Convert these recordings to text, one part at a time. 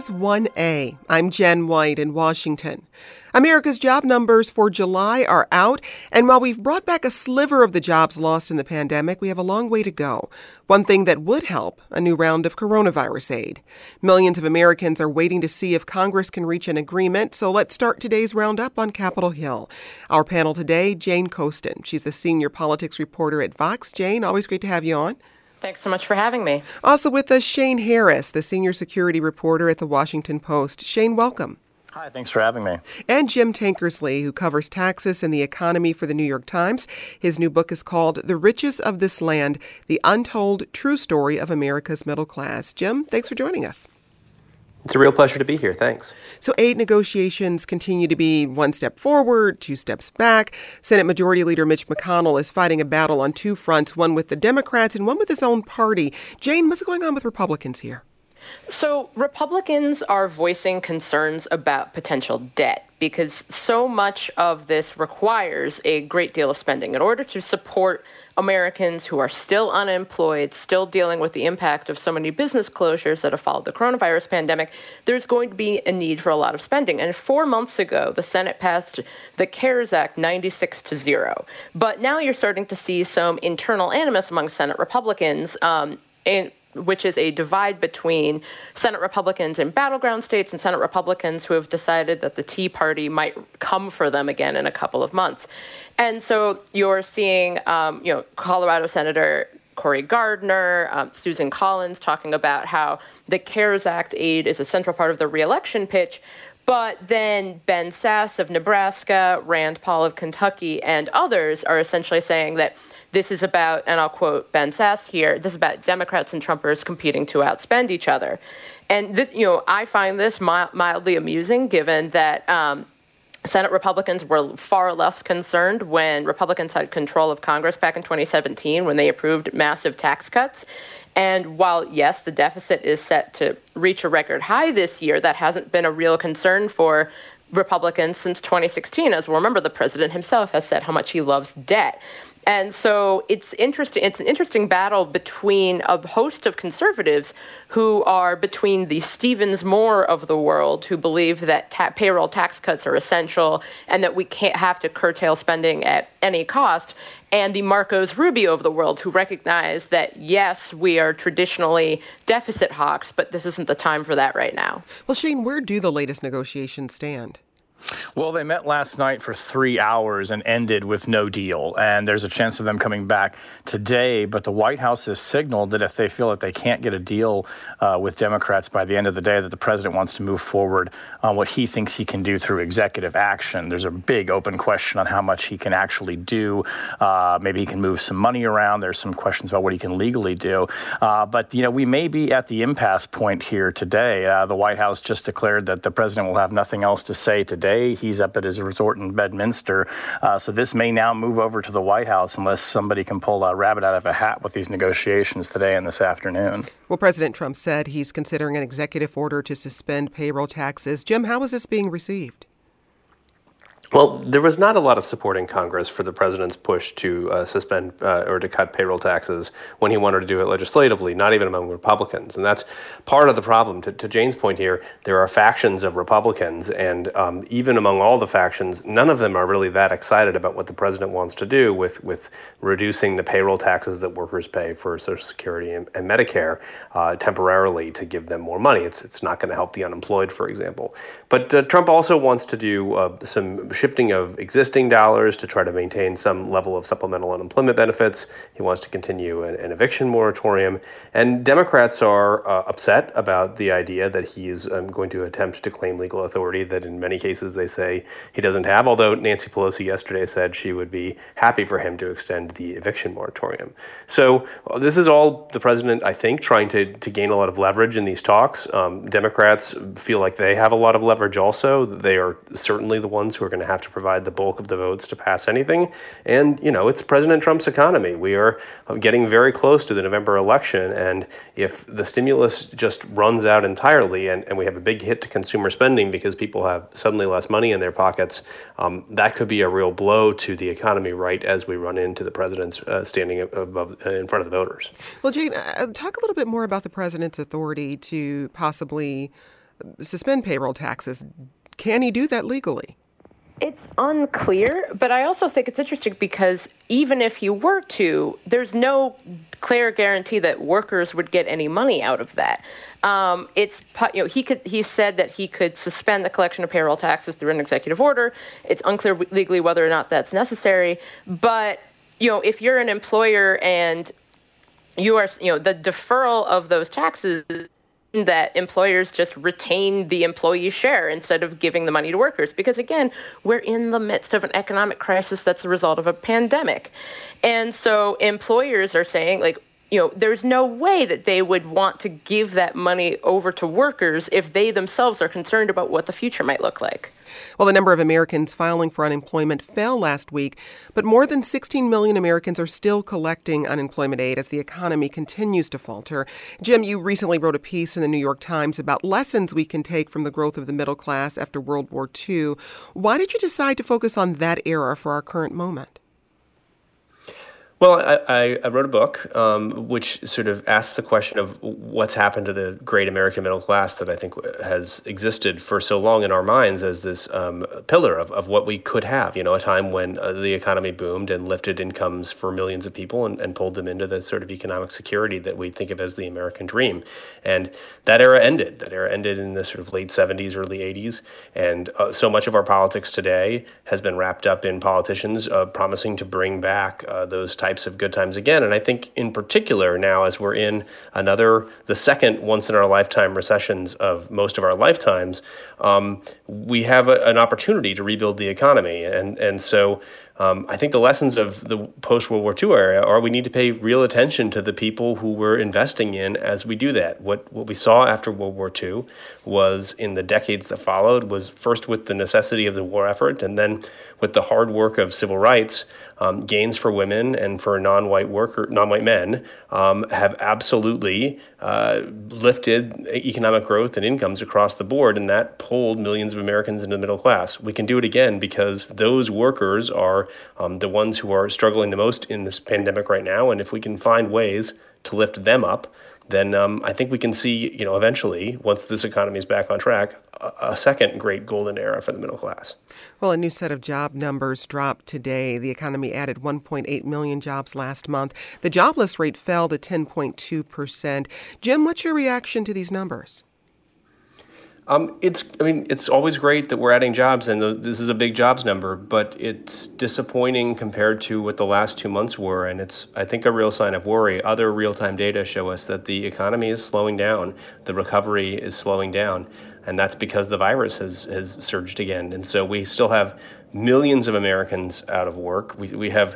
is 1A. I'm Jen White in Washington. America's job numbers for July are out, and while we've brought back a sliver of the jobs lost in the pandemic, we have a long way to go. One thing that would help, a new round of coronavirus aid. Millions of Americans are waiting to see if Congress can reach an agreement, so let's start today's roundup on Capitol Hill. Our panel today, Jane Coaston. She's the senior politics reporter at Vox. Jane, always great to have you on. Thanks so much for having me. Also with us, Shane Harris, the senior security reporter at The Washington Post. Shane, welcome. Hi, thanks for having me. And Jim Tankersley, who covers taxes and the economy for the New York Times. His new book is called The Riches of This Land, The Untold True Story of America's Middle Class. Jim, thanks for joining us. It's a real pleasure to be here. Thanks. So aid negotiations continue to be one step forward, two steps back. Senate Majority Leader Mitch McConnell is fighting a battle on two fronts, one with the Democrats and one with his own party. Jane, what's going on with Republicans here? So Republicans are voicing concerns about potential debt because so much of this requires a great deal of spending. In order to support Americans who are still unemployed, still dealing with the impact of so many business closures that have followed the coronavirus pandemic, there's going to be a need for a lot of spending. And 4 months ago, the Senate passed the CARES Act 96-0. But now you're starting to see some internal animus among Senate Republicans, which is a divide between Senate Republicans in battleground states and Senate Republicans who have decided that the Tea Party might come for them again in a couple of months. And so you're seeing, Colorado Senator Cory Gardner, Susan Collins talking about how the CARES Act aid is a central part of the reelection pitch. But then Ben Sasse of Nebraska, Rand Paul of Kentucky, and others are essentially saying that this is about, and I'll quote Ben Sasse here, this is about Democrats and Trumpers competing to outspend each other. And this, I find this mildly amusing given that Senate Republicans were far less concerned when Republicans had control of Congress back in 2017 when they approved massive tax cuts. And while, yes, the deficit is set to reach a record high this year, that hasn't been a real concern for Republicans since 2016. As we'll remember, the president himself has said how much he loves debt. And so it's interesting. It's an interesting battle between a host of conservatives who are between the Stevens Moore of the world, who believe that payroll tax cuts are essential and that we can't have to curtail spending at any cost, and the Marcos Rubio of the world, who recognize that, yes, we are traditionally deficit hawks, but this isn't the time for that right now. Well, Shane, where do the latest negotiations stand? Well, they met last night for 3 hours and ended with no deal. And there's a chance of them coming back today. But the White House has signaled that if they feel that they can't get a deal with Democrats by the end of the day, that the president wants to move forward on what he thinks he can do through executive action. There's a big open question on how much he can actually do. Maybe he can move some money around. There's some questions about what he can legally do. But we may be at the impasse point here today. The White House just declared that the president will have nothing else to say today. He's up at his resort in Bedminster. So this may now move over to the White House unless somebody can pull a rabbit out of a hat with these negotiations today and this afternoon. Well, President Trump said he's considering an executive order to suspend payroll taxes. Jim, how is this being received? Well, there was not a lot of support in Congress for the president's push to suspend or to cut payroll taxes when he wanted to do it legislatively, not even among Republicans. And that's part of the problem. To Jane's point here, there are factions of Republicans, and even among all the factions, none of them are really that excited about what the president wants to do with reducing the payroll taxes that workers pay for Social Security and Medicare temporarily to give them more money. It's not going to help the unemployed, for example. But Trump also wants to do some shifting of existing dollars to try to maintain some level of supplemental unemployment benefits. He wants to continue an eviction moratorium. And Democrats are upset about the idea that he is going to attempt to claim legal authority that in many cases they say he doesn't have, although Nancy Pelosi yesterday said she would be happy for him to extend the eviction moratorium. So this is all the president, I think, trying to gain a lot of leverage in these talks. Democrats feel like they have a lot of leverage also. They are certainly the ones who are going to have to provide the bulk of the votes to pass anything. And, it's President Trump's economy. We are getting very close to the November election. And if the stimulus just runs out entirely and we have a big hit to consumer spending because people have suddenly less money in their pockets, that could be a real blow to the economy right as we run into the president's standing in front of the voters. Well, Jane, talk a little bit more about the president's authority to possibly suspend payroll taxes. Can he do that legally? It's unclear, but I also think it's interesting because even if you were to, there's no clear guarantee that workers would get any money out of that. He said that he could suspend the collection of payroll taxes through an executive order. It's unclear legally whether or not that's necessary. But, if you're an employer and you are, the deferral of those taxes, that employers just retain the employee share instead of giving the money to workers. Because again, we're in the midst of an economic crisis that's the result of a pandemic. And so employers are saying, there's no way that they would want to give that money over to workers if they themselves are concerned about what the future might look like. Well, the number of Americans filing for unemployment fell last week, but more than 16 million Americans are still collecting unemployment aid as the economy continues to falter. Jim, you recently wrote a piece in the New York Times about lessons we can take from the growth of the middle class after World War II. Why did you decide to focus on that era for our current moment? Well, I wrote a book which sort of asks the question of what's happened to the great American middle class that I think has existed for so long in our minds as this pillar of what we could have, a time when the economy boomed and lifted incomes for millions of people and pulled them into the sort of economic security that we think of as the American dream. And that era ended. That era ended in the sort of late 70s, early 80s. And so much of our politics today has been wrapped up in politicians promising to bring back those types of good times again. And I think in particular now, as we're in the second once-in-our-lifetime recessions of most of our lifetimes, we have an opportunity to rebuild the economy. And so I think the lessons of the post-World War II era are we need to pay real attention to the people who we're investing in as we do that. What we saw after World War II was, in the decades that followed, was first with the necessity of the war effort and then with the hard work of civil rights, gains for women and for non-white men have absolutely lifted economic growth and incomes across the board, and that pulled millions of Americans into the middle class. We can do it again because those workers are the ones who are struggling the most in this pandemic right now, and if we can find ways to lift them up, then I think we can see, eventually, once this economy is back on track, a second great golden era for the middle class. Well, a new set of job numbers dropped today. The economy added 1.8 million jobs last month. The jobless rate fell to 10.2%. Jim, what's your reaction to these numbers? It's always great that we're adding jobs, and this is a big jobs number, but it's disappointing compared to what the last 2 months were, and it's, I think, a real sign of worry. Other real-time data show us that the economy is slowing down, the recovery is slowing down, and that's because the virus has surged again. And so we still have millions of Americans out of work. We have,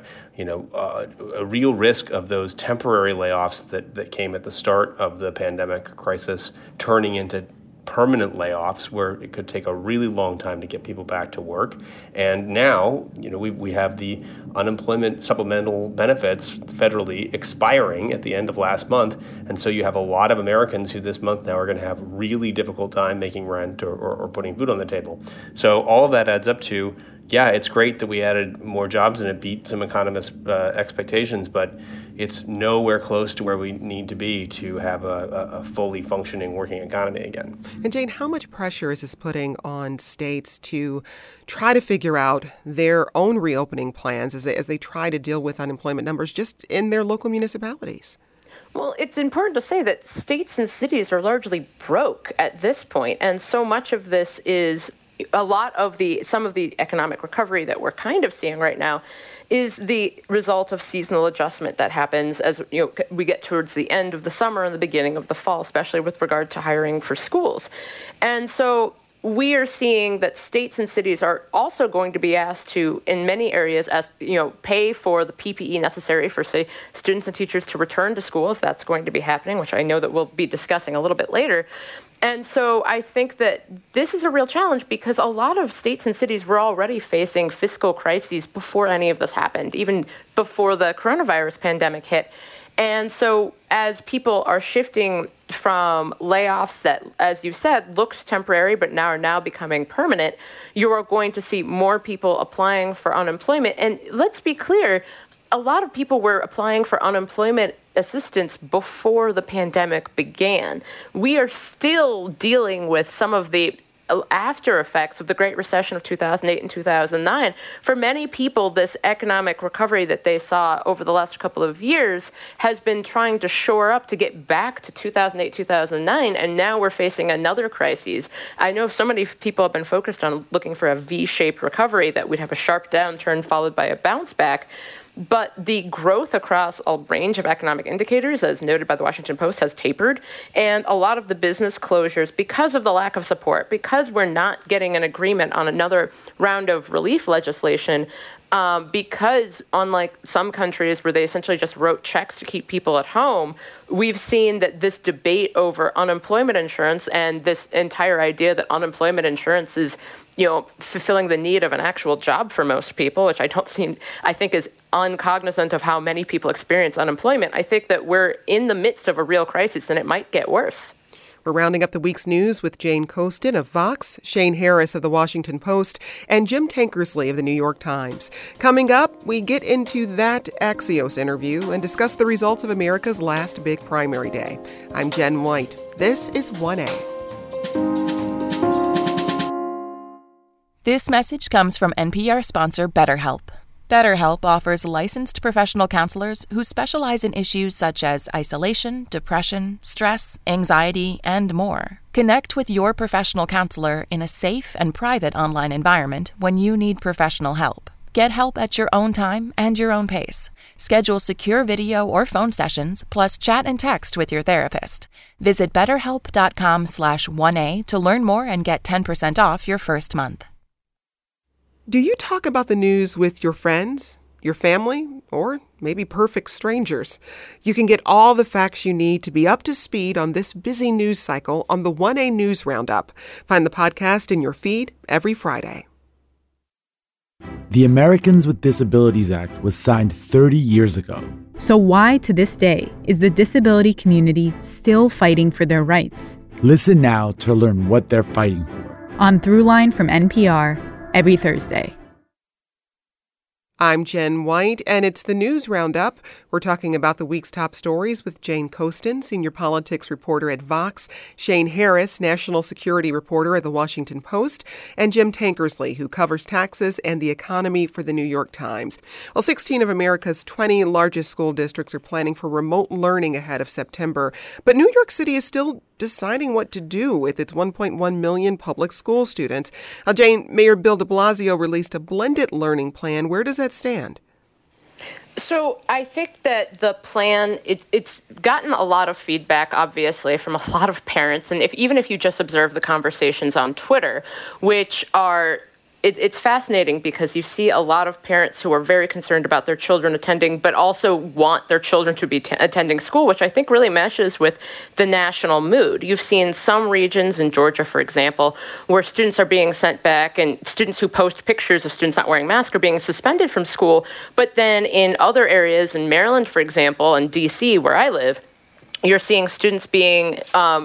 a real risk of those temporary layoffs that came at the start of the pandemic crisis turning into permanent layoffs where it could take a really long time to get people back to work. And now, we have the unemployment supplemental benefits federally expiring at the end of last month. And so you have a lot of Americans who this month now are going to have really difficult time making rent or putting food on the table. So all of that adds up to, yeah, it's great that we added more jobs and it beat some economists' expectations, but it's nowhere close to where we need to be to have a fully functioning working economy again. And Jane, how much pressure is this putting on states to try to figure out their own reopening plans as they try to deal with unemployment numbers just in their local municipalities? Well, it's important to say that states and cities are largely broke at this point, and so much of this is some of the economic recovery that we're kind of seeing right now is the result of seasonal adjustment that happens as we get towards the end of the summer and the beginning of the fall, especially with regard to hiring for schools. And so we are seeing that states and cities are also going to be asked to, in many areas, pay for the PPE necessary for, say, students and teachers to return to school, if that's going to be happening, which I know that we'll be discussing a little bit later. And so I think that this is a real challenge because a lot of states and cities were already facing fiscal crises before any of this happened, even before the coronavirus pandemic hit. And so as people are shifting from layoffs that, as you said, looked temporary but are now becoming permanent, you are going to see more people applying for unemployment. And let's be clear, a lot of people were applying for unemployment assistance before the pandemic began. We are still dealing with some of the after effects of the Great Recession of 2008 and 2009. For many people, this economic recovery that they saw over the last couple of years has been trying to shore up to get back to 2008, 2009, and now we're facing another crisis. I know so many people have been focused on looking for a V-shaped recovery, that we'd have a sharp downturn followed by a bounce back. But the growth across a range of economic indicators, as noted by the Washington Post, has tapered. And a lot of the business closures, because of the lack of support, because we're not getting an agreement on another round of relief legislation, because unlike some countries where they essentially just wrote checks to keep people at home, we've seen that this debate over unemployment insurance and this entire idea that unemployment insurance is, fulfilling the need of an actual job for most people, which I think is uncognizant of how many people experience unemployment. I think that we're in the midst of a real crisis, and it might get worse. We're rounding up the week's news with Jane Coaston of Vox, Shane Harris of The Washington Post, and Jim Tankersley of The New York Times. Coming up, we get into that Axios interview and discuss the results of America's last big primary day. I'm Jen White. This is 1A. This message comes from NPR sponsor BetterHelp. BetterHelp offers licensed professional counselors who specialize in issues such as isolation, depression, stress, anxiety, and more. Connect with your professional counselor in a safe and private online environment when you need professional help. Get help at your own time and your own pace. Schedule secure video or phone sessions, plus chat and text with your therapist. Visit BetterHelp.com/1A to learn more and get 10% off your first month. Do you talk about the news with your friends, your family, or maybe perfect strangers? You can get all the facts you need to be up to speed on this busy news cycle on the 1A News Roundup. Find the podcast in your feed every Friday. The Americans with Disabilities Act was signed 30 years ago. So why, to this day, is the disability community still fighting for their rights? Listen now to learn what they're fighting for. On Throughline from NPR, every Thursday. I'm Jen White, and it's the News Roundup. We're talking about the week's top stories with Jane Coaston, senior politics reporter at Vox, Shane Harris, national security reporter at The Washington Post, and Jim Tankersley, who covers taxes and the economy for The New York Times. Well, 16 of America's 20 largest school districts are planning for remote learning ahead of September, but New York City is still deciding what to do with its 1.1 million public school students. Jane, Mayor Bill de Blasio released a blended learning plan. Where does that stand? So I think that the plan, it's gotten a lot of feedback, obviously, from a lot of parents. And even if you just observe the conversations on Twitter, which are... It's fascinating because you see a lot of parents who are very concerned about their children attending, but also want their children to be attending school, which I think really meshes with the national mood. You've seen some regions in Georgia, for example, where students are being sent back, and students who post pictures of students not wearing masks are being suspended from school. But then in other areas, in Maryland, for example, and D.C., where I live, you're seeing students being,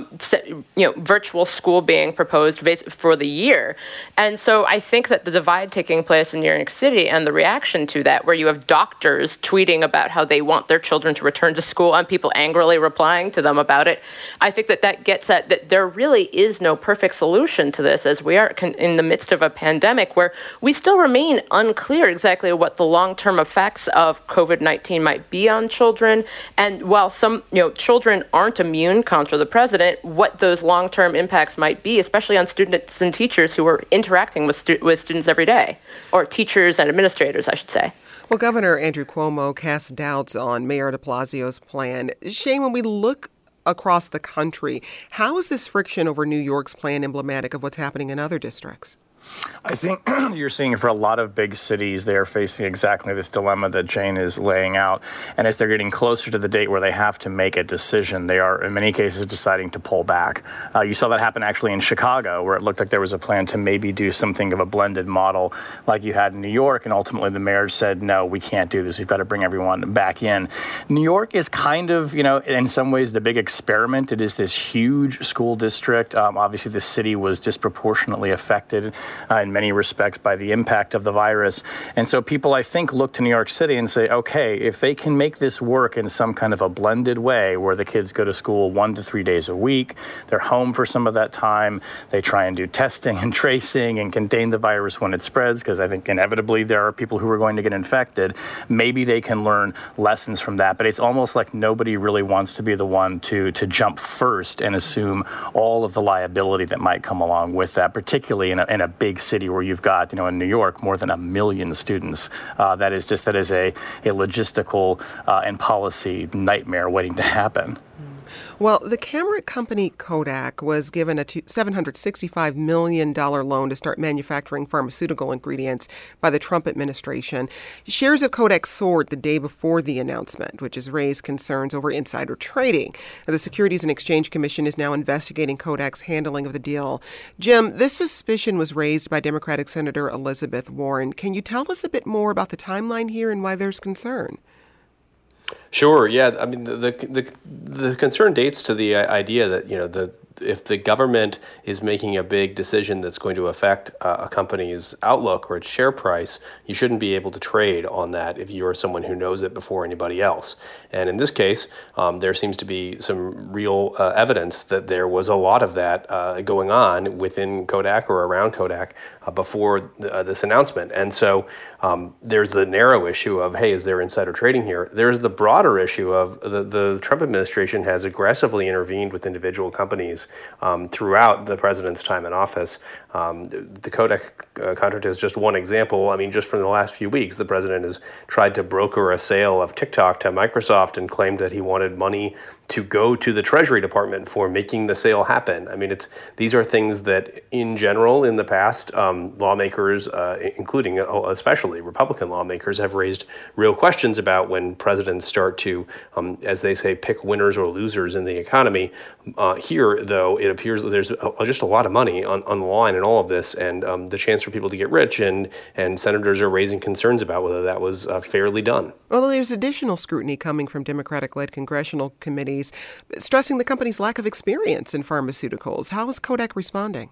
virtual school being proposed for the year. And so I think that the divide taking place in New York City and the reaction to that, where you have doctors tweeting about how they want their children to return to school and people angrily replying to them about it, I think that gets at that there really is no perfect solution to this, as we are in the midst of a pandemic where we still remain unclear exactly what the long-term effects of COVID-19 might be on children. And while some, children aren't immune, contra the president, what those long-term impacts might be, especially on students and teachers who are interacting with students every day, or teachers and administrators, I should say. Well, Governor Andrew Cuomo cast doubts on Mayor de Blasio's plan. Shane, when we look across the country, how is this friction over New York's plan emblematic of what's happening in other districts? I think you're seeing for a lot of big cities, they're facing exactly this dilemma that Jane is laying out. And as they're getting closer to the date where they have to make a decision, they are, in many cases, deciding to pull back. You saw that happen actually in Chicago, where it looked like there was a plan to maybe do something of a blended model like you had in New York. And ultimately, the mayor said, no, we can't do this. We've got to bring everyone back in. New York is kind of, in some ways, the big experiment. It is this huge school district. Obviously, the city was disproportionately affected in many respects by the impact of the virus. And so people, I think, look to New York City and say, okay, if they can make this work in some kind of a blended way where the kids go to school 1 to 3 days a week, they're home for some of that time, they try and do testing and tracing and contain the virus when it spreads, because I think inevitably there are people who are going to get infected, maybe they can learn lessons from that. But it's almost like nobody really wants to be the one to jump first and assume all of the liability that might come along with that, particularly in a big city where you've got, in New York, more than 1 million students. That is a logistical and policy nightmare waiting to happen. Well, the camera company Kodak was given a $765 million loan to start manufacturing pharmaceutical ingredients by the Trump administration. Shares of Kodak soared the day before the announcement, which has raised concerns over insider trading. The Securities and Exchange Commission is now investigating Kodak's handling of the deal. Jim, this suspicion was raised by Democratic Senator Elizabeth Warren. Can you tell us a bit more about the timeline here and why there's concern? Sure. Yeah. I mean, the concern dates to the idea that, if the government is making a big decision that's going to affect a company's outlook or its share price, you shouldn't be able to trade on that if you're someone who knows it before anybody else. And in this case, there seems to be some real evidence that there was a lot of that going on within Kodak or around Kodak before this announcement. And so there's the narrow issue of, hey, is there insider trading here? There's the broader issue of the Trump administration has aggressively intervened with individual companies throughout the president's time in office. The Kodak contract is just one example. I mean, just from the last few weeks, the president has tried to broker a sale of TikTok to Microsoft and claimed that he wanted money to go to the Treasury Department for making the sale happen. I mean, these are things that, in general, in the past, lawmakers, including especially Republican lawmakers, have raised real questions about when presidents start to, as they say, pick winners or losers in the economy. Here, though, it appears that there's just a lot of money on the line in all of this, and the chance for people to get rich, and senators are raising concerns about whether that was fairly done. Well, there's additional scrutiny coming from Democratic-led congressional committees stressing the company's lack of experience in pharmaceuticals. How is Kodak responding?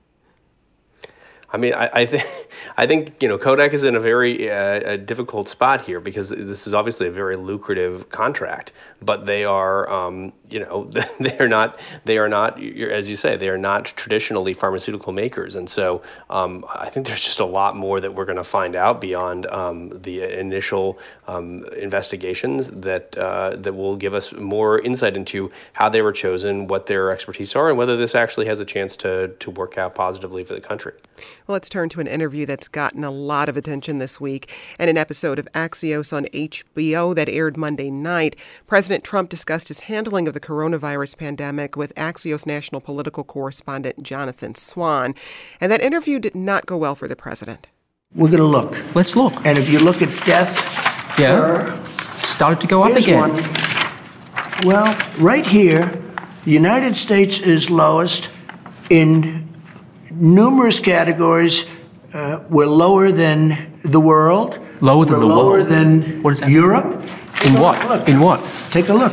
I mean, I think Kodak is in a very difficult spot here because this is obviously a very lucrative contract, but they are they are not as you say, they are not traditionally pharmaceutical makers, and so I think there's just a lot more that we're going to find out beyond the initial investigations that will give us more insight into how they were chosen, what their expertise are, and whether this actually has a chance to work out positively for the country. Well, let's turn to an interview that's gotten a lot of attention this week. In an episode of Axios on HBO that aired Monday night, President Trump discussed his handling of the coronavirus pandemic with Axios national political correspondent Jonathan Swan. And that interview did not go well for the president. We're going to look. Let's look. And if you look at death, it started to go up again. Well, right here, the United States is lowest in numerous categories. We're lower than the world. Lower than the lower world? Than what is that? Europe. In what? Look. In what? Take a look.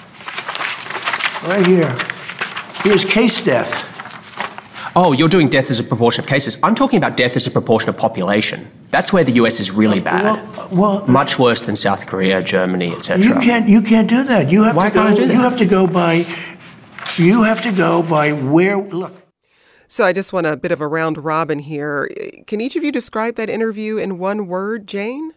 Right here. Here's case death. Oh, you're doing death as a proportion of cases. I'm talking about death as a proportion of population. That's where the US is really bad. Well, much worse than South Korea, Germany, etc. You can't do that. You have Why to go, can't I do that? You have to go by where. Look. So I just want a bit of a round robin here. Can each of you describe that interview in one word, Jane?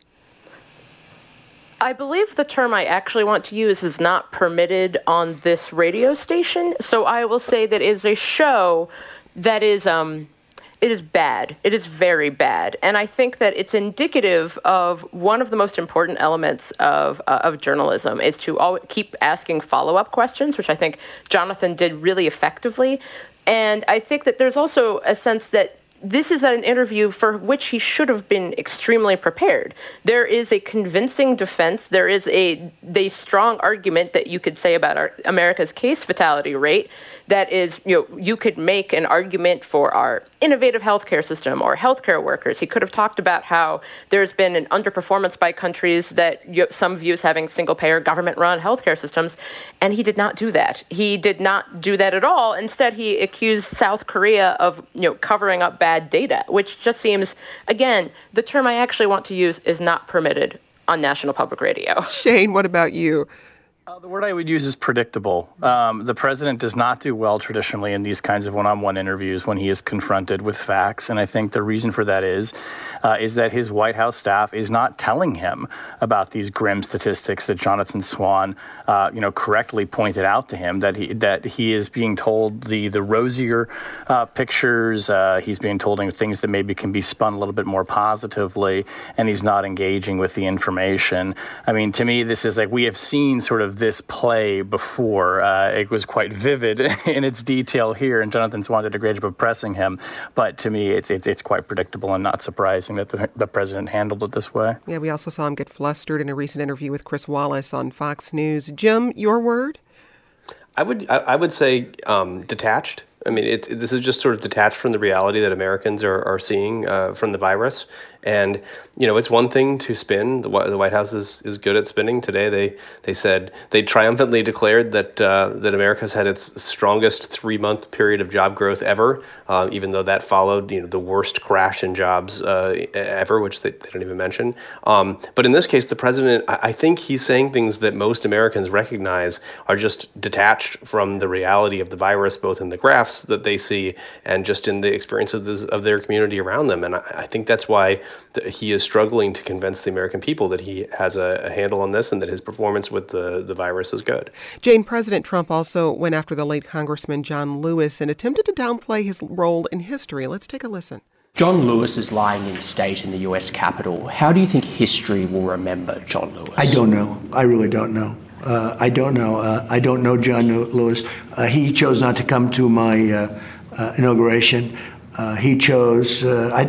I believe the term I actually want to use is not permitted on this radio station. So I will say that it is a show that is it is bad. It is very bad. And I think that it's indicative of one of the most important elements of journalism is to keep asking follow-up questions, which I think Jonathan did really effectively. And I think that there's also a sense that this is an interview for which he should have been extremely prepared. There is a convincing defense. There is a strong argument that you could say about America's case fatality rate. That is, you could make an argument for our innovative healthcare system or healthcare workers. He could have talked about how there's been an underperformance by countries that some view as having single-payer government-run healthcare systems, and he did not do that. He did not do that at all. Instead, he accused South Korea of covering up bad data, which just seems, again, the term I actually want to use is not permitted on National Public Radio. Shane, what about you? The word I would use is predictable. The president does not do well traditionally in these kinds of one-on-one interviews when he is confronted with facts. And I think the reason for that is that his White House staff is not telling him about these grim statistics that Jonathan Swan, correctly pointed out to him, that he is being told the rosier pictures. He's being told things that maybe can be spun a little bit more positively, and he's not engaging with the information. I mean, to me, this is like we have seen sort of this play before. It was quite vivid in its detail here, and Jonathan Swan did a great job of pressing him. But to me, it's quite predictable and not surprising that the president handled it this way. Yeah, we also saw him get flustered in a recent interview with Chris Wallace on Fox News. Jim, your word? I would say detached. I mean, this is just sort of detached from the reality that Americans are seeing from the virus. And, it's one thing to spin. The White House is good at spinning. Today, they said they triumphantly declared that America's had its strongest 3-month period of job growth ever, even though that followed, the worst crash in jobs ever, which they don't even mention. But in this case, the president, I think he's saying things that most Americans recognize are just detached from the reality of the virus, both in the graphs that they see and just in the experience of their community around them. And I think that's why he is struggling to convince the American people that he has a handle on this and that his performance with the virus is good. Jane, President Trump also went after the late Congressman John Lewis and attempted to downplay his role in history. Let's take a listen. John Lewis is lying in state in the U.S. Capitol. How do you think history will remember John Lewis? I don't know. I really don't know. I don't know. I don't know John Lewis. He chose not to come to my inauguration. He chose.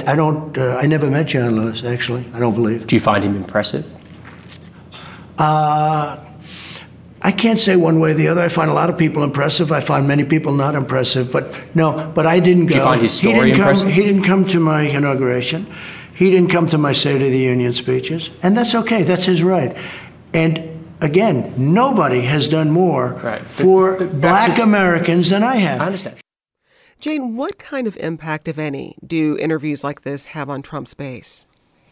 I never met John Lewis. Actually, I don't believe. Do you find him impressive? I can't say one way or the other. I find a lot of people impressive. I find many people not impressive. But I didn't go. Do you find his story impressive? He didn't come to my inauguration. He didn't come to my State of the Union speeches, and that's okay. That's his right. And again, nobody has done more for Black Americans than I have. I understand. Jane, what kind of impact, if any, do interviews like this have on Trump's base?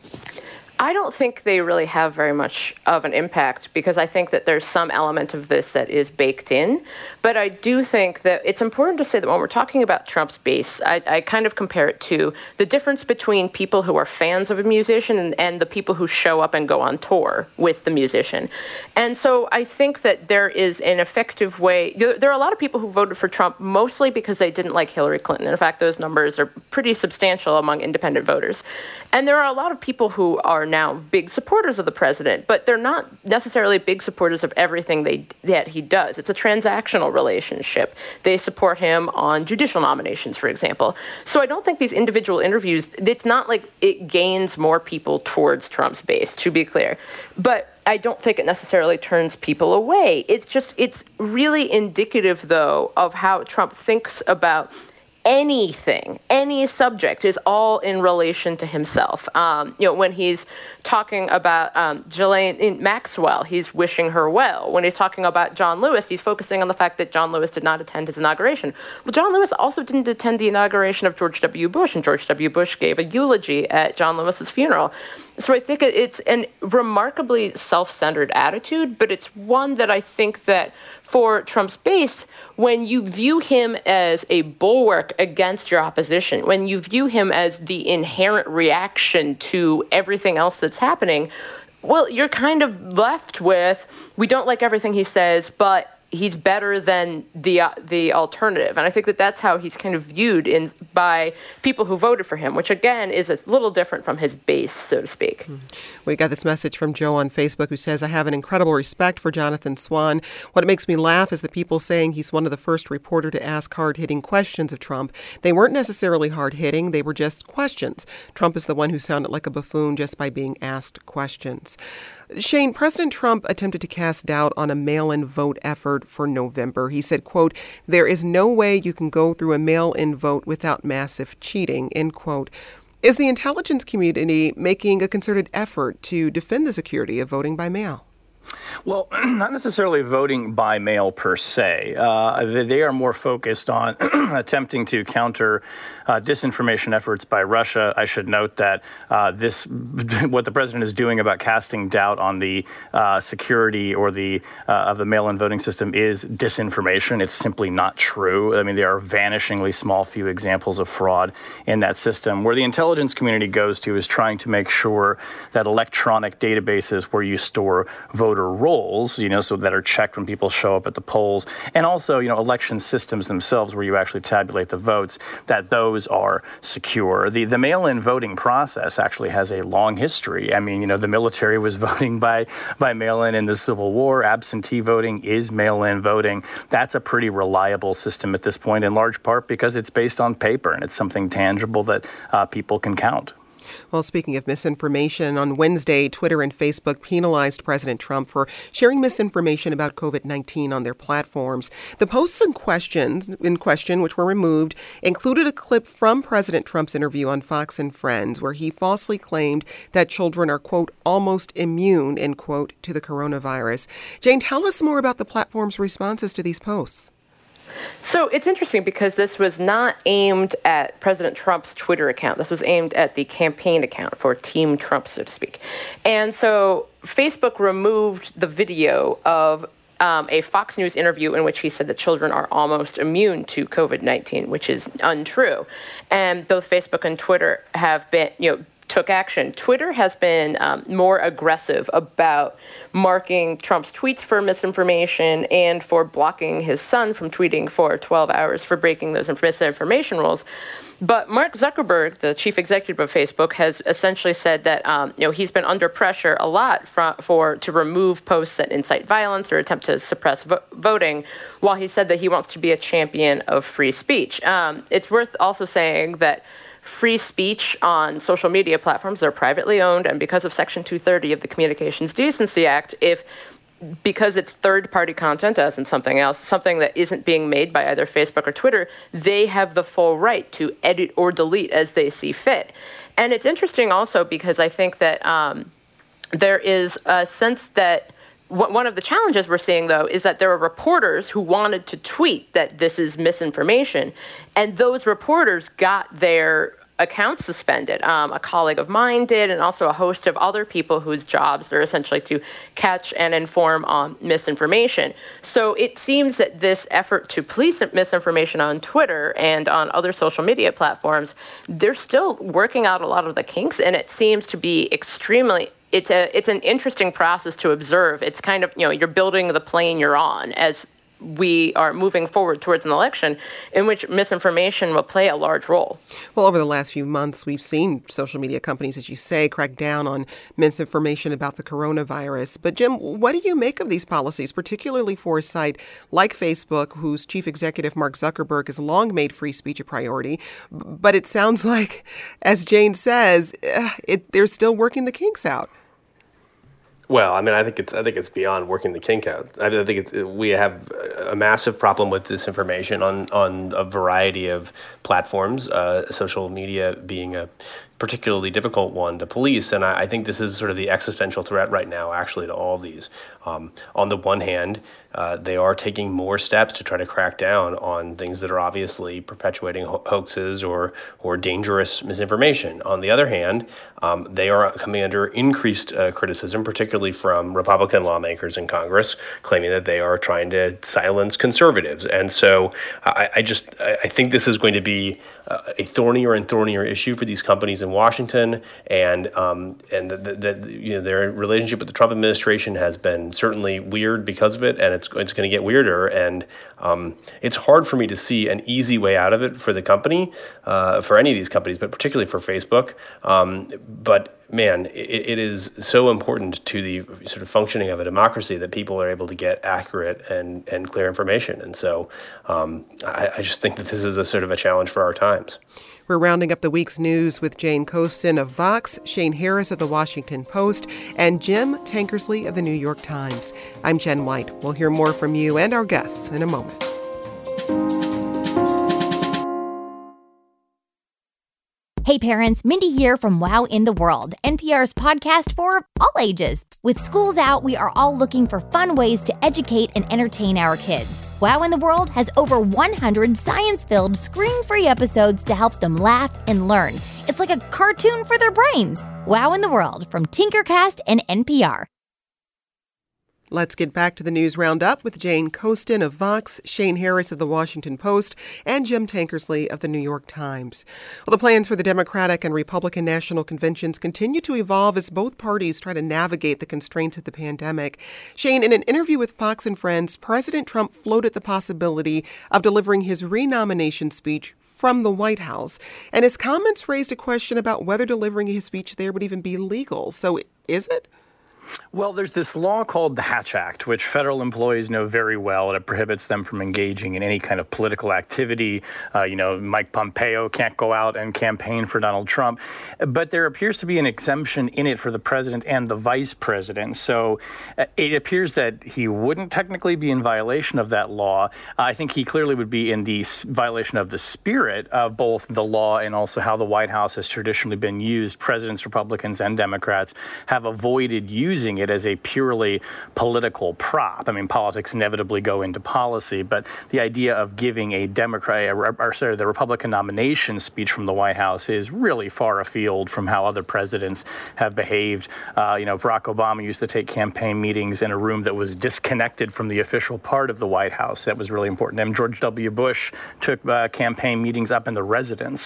I don't think they really have very much of an impact because I think that there's some element of this that is baked in. But I do think that it's important to say that when we're talking about Trump's base, I kind of compare it to the difference between people who are fans of a musician and the people who show up and go on tour with the musician. And so I think that there is an effective way. There are a lot of people who voted for Trump mostly because they didn't like Hillary Clinton. In fact, those numbers are pretty substantial among independent voters. And there are a lot of people who are now big supporters of the president, but they're not necessarily big supporters of everything that he does. It's a transactional relationship. They support him on judicial nominations, for example. So I don't think these individual interviews, it's not like it gains more people towards Trump's base, to be clear. But I don't think it necessarily turns people away. It's really indicative, though, of how Trump thinks about anything, any subject is all in relation to himself. When he's talking about Ghislaine Maxwell, he's wishing her well. When he's talking about John Lewis, he's focusing on the fact that John Lewis did not attend his inauguration. Well, John Lewis also didn't attend the inauguration of George W. Bush, and George W. Bush gave a eulogy at John Lewis's funeral. So I think it's a remarkably self-centered attitude, but it's one that I think that for Trump's base, when you view him as a bulwark against your opposition, when you view him as the inherent reaction to everything else that's happening, well, you're kind of left with, we don't like everything he says, but he's better than the alternative. And I think that that's how he's kind of viewed by people who voted for him, which, again, is a little different from his base, so to speak. We got this message from Joe on Facebook who says, I have an incredible respect for Jonathan Swan. What makes me laugh is the people saying he's one of the first reporter to ask hard-hitting questions of Trump. They weren't necessarily hard-hitting. They were just questions. Trump is the one who sounded like a buffoon just by being asked questions. Shane, President Trump attempted to cast doubt on a mail-in vote effort for November. He said, quote, "There is no way you can go through a mail-in vote without massive cheating," end quote. Is the intelligence community making a concerted effort to defend the security of voting by mail? Well, not necessarily voting by mail per se. They are more focused on attempting to counter disinformation efforts by Russia. I should note that what the president is doing about casting doubt on the security or of the mail-in voting system is disinformation. It's simply not true. I mean, there are vanishingly small few examples of fraud in that system. Where the intelligence community goes to is trying to make sure that electronic databases where you store voter rolls, so that are checked when people show up at the polls, and also, election systems themselves where you actually tabulate the votes, that those are secure. The mail-in voting process actually has a long history. I mean, the military was voting by mail-in in the Civil War. Absentee voting is mail-in voting. That's a pretty reliable system at this point, in large part because it's based on paper and it's something tangible that people can count. Well, speaking of misinformation, on Wednesday, Twitter and Facebook penalized President Trump for sharing misinformation about COVID-19 on their platforms. The posts in question, which were removed, included a clip from President Trump's interview on Fox and Friends, where he falsely claimed that children are, quote, almost immune, end quote, to the coronavirus. Jane, tell us more about the platform's responses to these posts. So it's interesting because this was not aimed at President Trump's Twitter account. This was aimed at the campaign account for Team Trump, so to speak. And so Facebook removed the video of a Fox News interview in which he said that children are almost immune to COVID-19, which is untrue. And both Facebook and Twitter have been, took action. Twitter has been more aggressive about marking Trump's tweets for misinformation and for blocking his son from tweeting for 12 hours for breaking those misinformation rules. But Mark Zuckerberg, the chief executive of Facebook, has essentially said that he's been under pressure a lot to remove posts that incite violence or attempt to suppress voting, while he said that he wants to be a champion of free speech. It's worth also saying that free speech on social media platforms, they're privately owned, and because of Section 230 of the Communications Decency Act, because it's third-party content, as in something else, something that isn't being made by either Facebook or Twitter, they have the full right to edit or delete as they see fit. And it's interesting also because I think that there is a sense that one of the challenges we're seeing, though, is that there are reporters who wanted to tweet that this is misinformation, and those reporters got their accounts suspended. A colleague of mine did, and also a host of other people whose jobs are essentially to catch and inform on misinformation. So it seems that this effort to police misinformation on Twitter and on other social media platforms, they're still working out a lot of the kinks, and it seems to be it's an interesting process to observe. It's kind of, you're building the plane you're on as we are moving forward towards an election in which misinformation will play a large role. Well, over the last few months, we've seen social media companies, as you say, crack down on misinformation about the coronavirus. But Jim, what do you make of these policies, particularly for a site like Facebook, whose chief executive, Mark Zuckerberg, has long made free speech a priority? But it sounds like, as Jane says, they're still working the kinks out. Well, I mean, I think it's beyond working the kink out. I think we have a massive problem with disinformation on a variety of platforms, social media being a particularly difficult one to police. And I think this is sort of the existential threat right now, actually, to all of these. On the one hand, they are taking more steps to try to crack down on things that are obviously perpetuating hoaxes or dangerous misinformation. On the other hand, they are coming under increased criticism, particularly from Republican lawmakers in Congress, claiming that they are trying to silence conservatives. And so I think this is going to be a thornier and thornier issue for these companies in Washington, and their relationship with the Trump administration has been certainly weird because of it, and it's going to get weirder. And it's hard for me to see an easy way out of it for the company, for any of these companies, but particularly for Facebook. But man, it is so important to the sort of functioning of a democracy that people are able to get accurate and clear information. And so I just think that this is a sort of a challenge for our times. We're rounding up the week's news with Jane Coaston of Vox, Shane Harris of The Washington Post, and Jim Tankersley of The New York Times. I'm Jen White. We'll hear more from you and our guests in a moment. Hey parents, Mindy here from Wow in the World, NPR's podcast for all ages. With schools out, we are all looking for fun ways to educate and entertain our kids. Wow in the World has over 100 science-filled, screen-free episodes to help them laugh and learn. It's like a cartoon for their brains. Wow in the World from Tinkercast and NPR. Let's get back to the news roundup with Jane Coaston of Vox, Shane Harris of The Washington Post, and Jim Tankersley of The New York Times. Well, the plans for the Democratic and Republican national conventions continue to evolve as both parties try to navigate the constraints of the pandemic. Shane, in an interview with Fox and Friends, President Trump floated the possibility of delivering his renomination speech from the White House, and his comments raised a question about whether delivering his speech there would even be legal. So is it? Well, there's this law called the Hatch Act, which federal employees know very well, and it prohibits them from engaging in any kind of political activity. Mike Pompeo can't go out and campaign for Donald Trump. But there appears to be an exemption in it for the president and the vice president. So it appears that he wouldn't technically be in violation of that law. I think he clearly would be in the violation of the spirit of both the law and also how the White House has traditionally been used. Presidents, Republicans, and Democrats have avoided using it as a purely political prop. I mean, politics inevitably go into policy, but the idea of giving the Republican nomination speech from the White House is really far afield from how other presidents have behaved. Barack Obama used to take campaign meetings in a room that was disconnected from the official part of the White House. That was really important to him. George W. Bush took campaign meetings up in the residence.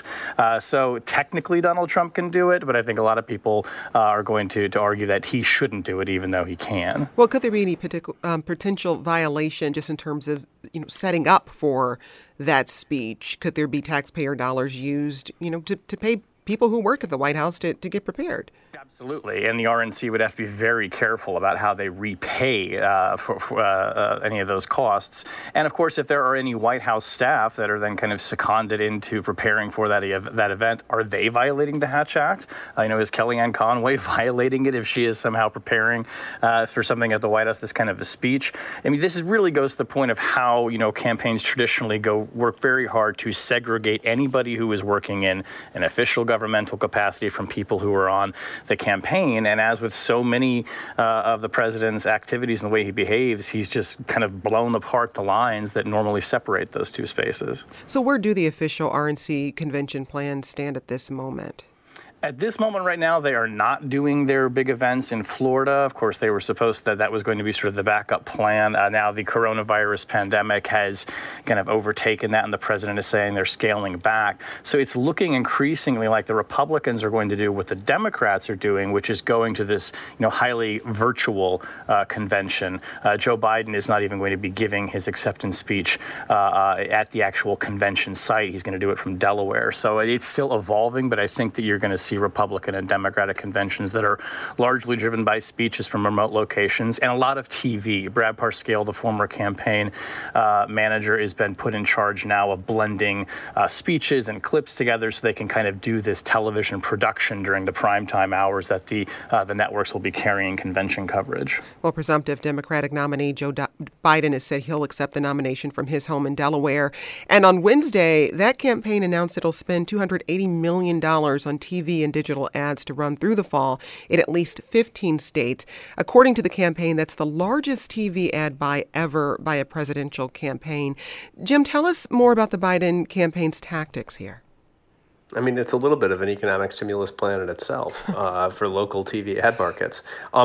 So technically Donald Trump can do it, but I think a lot of people are going to argue that he shouldn't do it, even though he can. Well, could there be any potential violation just in terms of setting up for that speech? Could there be taxpayer dollars used to pay people who work at the White House to get prepared? Absolutely. And the RNC would have to be very careful about how they repay for any of those costs. And of course, if there are any White House staff that are then kind of seconded into preparing for that event, are they violating the Hatch Act? Is Kellyanne Conway violating it if she is somehow preparing for something at the White House, this kind of a speech? I mean, this really goes to the point of how, campaigns traditionally work very hard to segregate anybody who is working in an official governmental capacity from people who are on the campaign. And as with so many of the president's activities and the way he behaves, he's just kind of blown apart the lines that normally separate those two spaces. So where do the official RNC convention plans stand at this moment? At this moment right now, they are not doing their big events in Florida. Of course, they were supposed that was going to be sort of the backup plan. Now the coronavirus pandemic has kind of overtaken that, and the president is saying they're scaling back. So it's looking increasingly like the Republicans are going to do what the Democrats are doing, which is going to this, highly virtual convention. Joe Biden is not even going to be giving his acceptance speech at the actual convention site. He's going to do it from Delaware. So it's still evolving, but I think that you're going to see Republican and Democratic conventions that are largely driven by speeches from remote locations and a lot of TV. Brad Parscale, the former campaign manager, has been put in charge now of blending speeches and clips together so they can kind of do this television production during the primetime hours that the networks will be carrying convention coverage. Well, presumptive Democratic nominee Joe Biden has said he'll accept the nomination from his home in Delaware. And on Wednesday, that campaign announced it'll spend $280 million on TV and digital ads to run through the fall in at least 15 states. According to the campaign, that's the largest TV ad buy ever by a presidential campaign. Jim, tell us more about the Biden campaign's tactics here. I mean, it's a little bit of an economic stimulus plan in itself for local TV ad markets.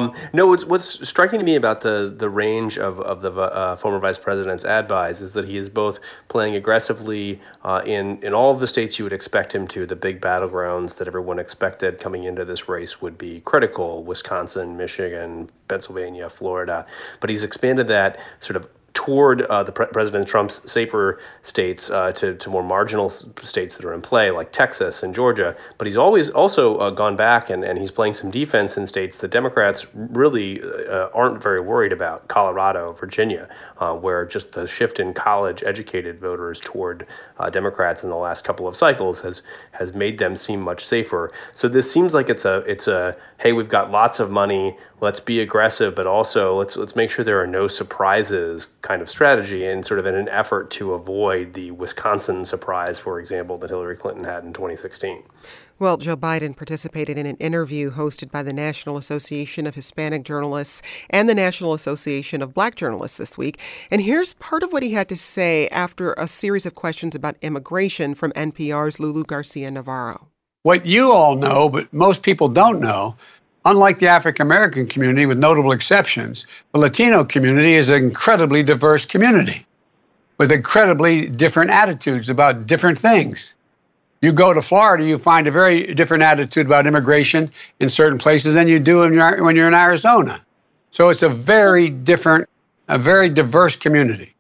What's striking to me about the range of the former vice president's ad buys is that he is both playing aggressively in all of the states you would expect him to, the big battlegrounds that everyone expected coming into this race would be critical: Wisconsin, Michigan, Pennsylvania, Florida. But he's expanded that sort of toward President Trump's safer states to more marginal states that are in play, like Texas and Georgia. But he's always also gone back and he's playing some defense in states that Democrats really aren't very worried about. Colorado, Virginia, where just the shift in college-educated voters toward Democrats in the last couple of cycles has made them seem much safer. So this seems like it's a hey, we've got lots of money, let's be aggressive, but also let's make sure there are no surprises kind of strategy, and sort of in an effort to avoid the Wisconsin surprise, for example, that Hillary Clinton had in 2016. Well, Joe Biden participated in an interview hosted by the National Association of Hispanic Journalists and the National Association of Black Journalists this week. And here's part of what he had to say after a series of questions about immigration from NPR's Lulu Garcia-Navarro. What you all know, but most people don't know, unlike the African-American community, with notable exceptions, the Latino community is an incredibly diverse community with incredibly different attitudes about different things. You go to Florida, you find a very different attitude about immigration in certain places than you do when you're in Arizona. So it's a very different, a very diverse community.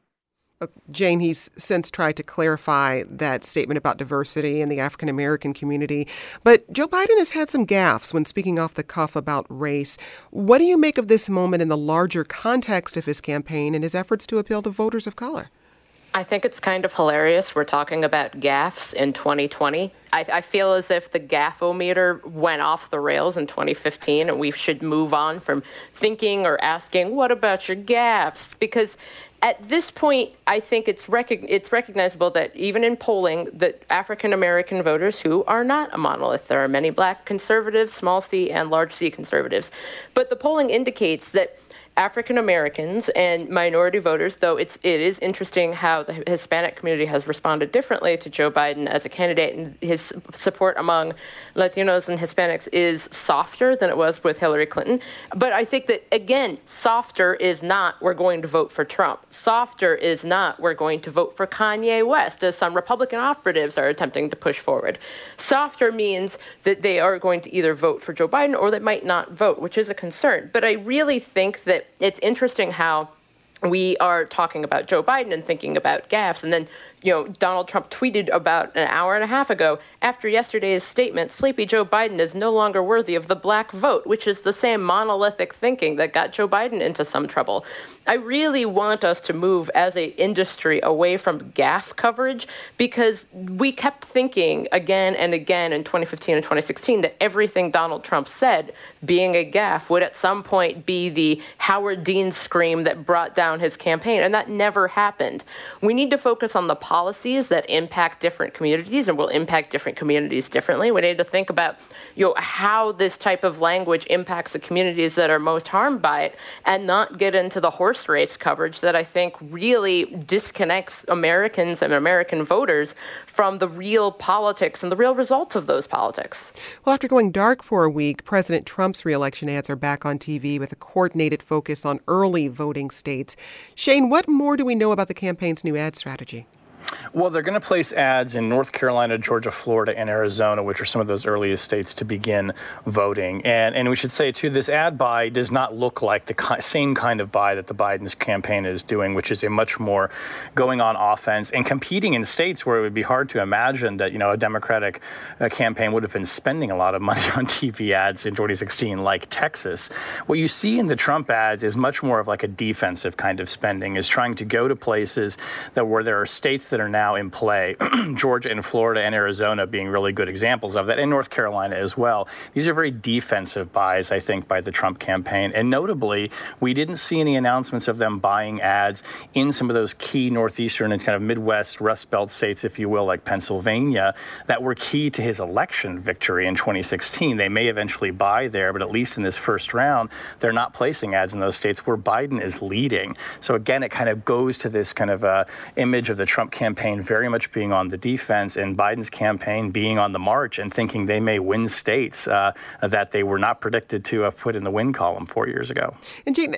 Jane, he's since tried to clarify that statement about diversity in the African-American community. But Joe Biden has had some gaffes when speaking off the cuff about race. What do you make of this moment in the larger context of his campaign and his efforts to appeal to voters of color? I think it's kind of hilarious we're talking about gaffes in 2020. I feel as if the gaffometer went off the rails in 2015, and we should move on from thinking or asking, what about your gaffes? Because at this point, I think it's recognizable that even in polling, that African-American voters who are not a monolith, there are many black conservatives, small c and large c conservatives. But the polling indicates that African Americans and minority voters, though it is interesting how the Hispanic community has responded differently to Joe Biden as a candidate, and his support among Latinos and Hispanics is softer than it was with Hillary Clinton. But I think that, again, softer is not we're going to vote for Trump. Softer is not we're going to vote for Kanye West, as some Republican operatives are attempting to push forward. Softer means that they are going to either vote for Joe Biden or they might not vote, which is a concern. But I really think that it's interesting how we are talking about Joe Biden and thinking about gaffes. And then, Donald Trump tweeted about an hour and a half ago, after yesterday's statement, Sleepy Joe Biden is no longer worthy of the black vote, which is the same monolithic thinking that got Joe Biden into some trouble. I really want us to move as an industry away from gaffe coverage, because we kept thinking again and again in 2015 and 2016 that everything Donald Trump said being a gaffe would at some point be the Howard Dean scream that brought down his campaign, and that never happened. We need to focus on the policies that impact different communities and will impact different communities differently. We need to think about how this type of language impacts the communities that are most harmed by it, and not get into the horse race coverage that I think really disconnects Americans and American voters from the real politics and the real results of those politics. Well, after going dark for a week, President Trump's reelection ads are back on TV with a coordinated focus on early voting states. Shane, what more do we know about the campaign's new ad strategy? Well, they're going to place ads in North Carolina, Georgia, Florida, and Arizona, which are some of those earliest states to begin voting. And we should say, too, this ad buy does not look like the same kind of buy that the Biden's campaign is doing, which is a much more going on offense and competing in states where it would be hard to imagine that, a Democratic campaign would have been spending a lot of money on TV ads in 2016, like Texas. What you see in the Trump ads is much more of like a defensive kind of spending, is trying to go to places where there are states that are now in play, Georgia and Florida and Arizona being really good examples of that, and North Carolina as well. These are very defensive buys, I think, by the Trump campaign. And notably, we didn't see any announcements of them buying ads in some of those key northeastern and kind of Midwest Rust Belt states, if you will, like Pennsylvania, that were key to his election victory in 2016. They may eventually buy there, but at least in this first round, they're not placing ads in those states where Biden is leading. So again, it kind of goes to this kind of image of the Trump campaign very much being on the defense and Biden's campaign being on the march and thinking they may win states that they were not predicted to have put in the win column 4 years ago. And Jane,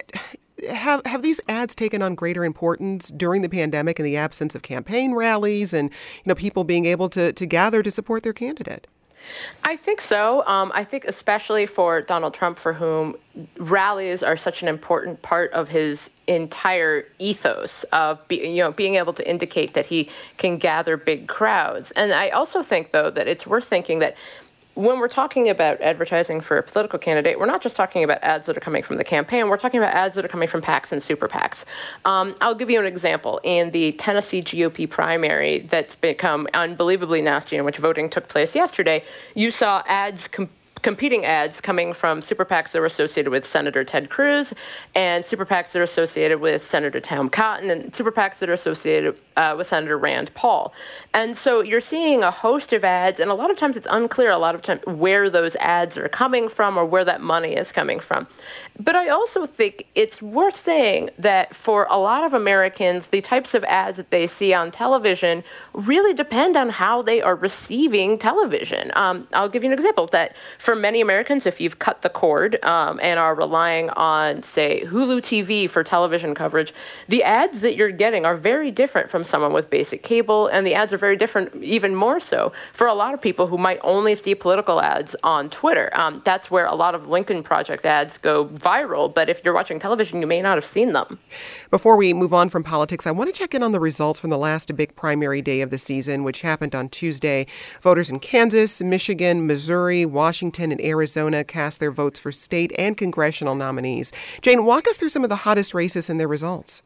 have these ads taken on greater importance during the pandemic in the absence of campaign rallies and people being able to gather to support their candidate? I think so. I think especially for Donald Trump, for whom rallies are such an important part of his entire ethos of being able to indicate that he can gather big crowds. And I also think, though, that it's worth thinking that when we're talking about advertising for a political candidate, we're not just talking about ads that are coming from the campaign. We're talking about ads that are coming from PACs and super PACs. I'll give you an example. In the Tennessee GOP primary that's become unbelievably nasty, in which voting took place yesterday, you saw ads competing ads coming from super PACs that were associated with Senator Ted Cruz and super PACs that are associated with Senator Tom Cotton and super PACs that are associated with Senator Rand Paul. And so you're seeing a host of ads, and a lot of times it's unclear where those ads are coming from or where that money is coming from. But I also think it's worth saying that for a lot of Americans, the types of ads that they see on television really depend on how they are receiving television. I'll give you an example that for many Americans, if you've cut the cord and are relying on, say, Hulu TV for television coverage, the ads that you're getting are very different from someone with basic cable, and the ads are very different, even more so, for a lot of people who might only see political ads on Twitter. That's where a lot of Lincoln Project ads go viral, but if you're watching television, you may not have seen them. Before we move on from politics, I want to check in on the results from the last big primary day of the season, which happened on Tuesday. Voters in Kansas, Michigan, Missouri, Washington, and Arizona cast their votes for state and congressional nominees. Jane, walk us through some of the hottest races and their results.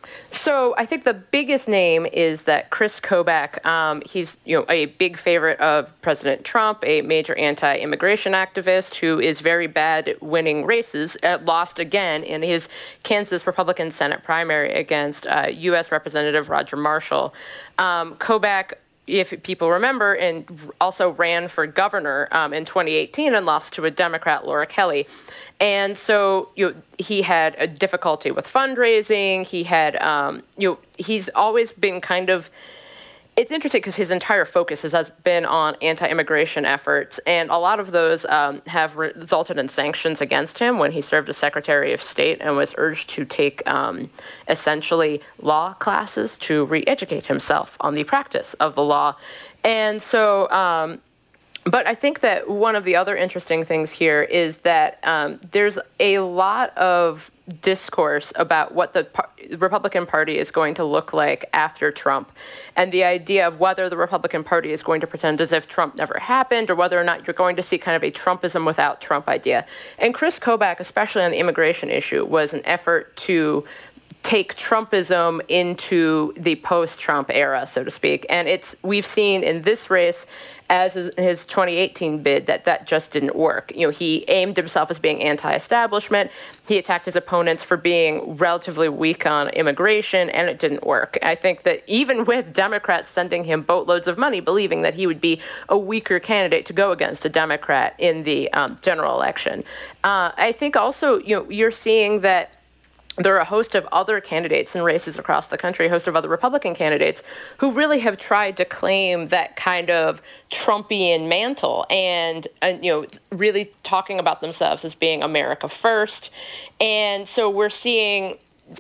So I think the biggest name is that Chris Kobach. He's a big favorite of President Trump, a major anti-immigration activist who is very bad at winning races. Lost again in his Kansas Republican Senate primary against U.S. Representative Roger Marshall. Kobach, if people remember, and also ran for governor in 2018 and lost to a Democrat, Laura Kelly. And so he had a difficulty with fundraising. He had, he's always been kind of, it's interesting because his entire focus has been on anti-immigration efforts, and a lot of those have resulted in sanctions against him when he served as Secretary of State and was urged to take essentially law classes to re-educate himself on the practice of the law. And so, but I think that one of the other interesting things here is that there's a lot of discourse about what the Republican Party is going to look like after Trump, and the idea of whether the Republican Party is going to pretend as if Trump never happened, or whether or not you're going to see kind of a Trumpism without Trump idea. And Chris Kobach, especially on the immigration issue, was an effort to take Trumpism into the post-Trump era, so to speak. And we've seen in this race, as in his 2018 bid, that just didn't work. He aimed himself as being anti-establishment. He attacked his opponents for being relatively weak on immigration, and it didn't work. I think that even with Democrats sending him boatloads of money, believing that he would be a weaker candidate to go against a Democrat in the general election, I think also you're seeing that there are a host of other candidates in races across the country, a host of other Republican candidates who really have tried to claim that kind of Trumpian mantle and really talking about themselves as being America first. And so we're seeing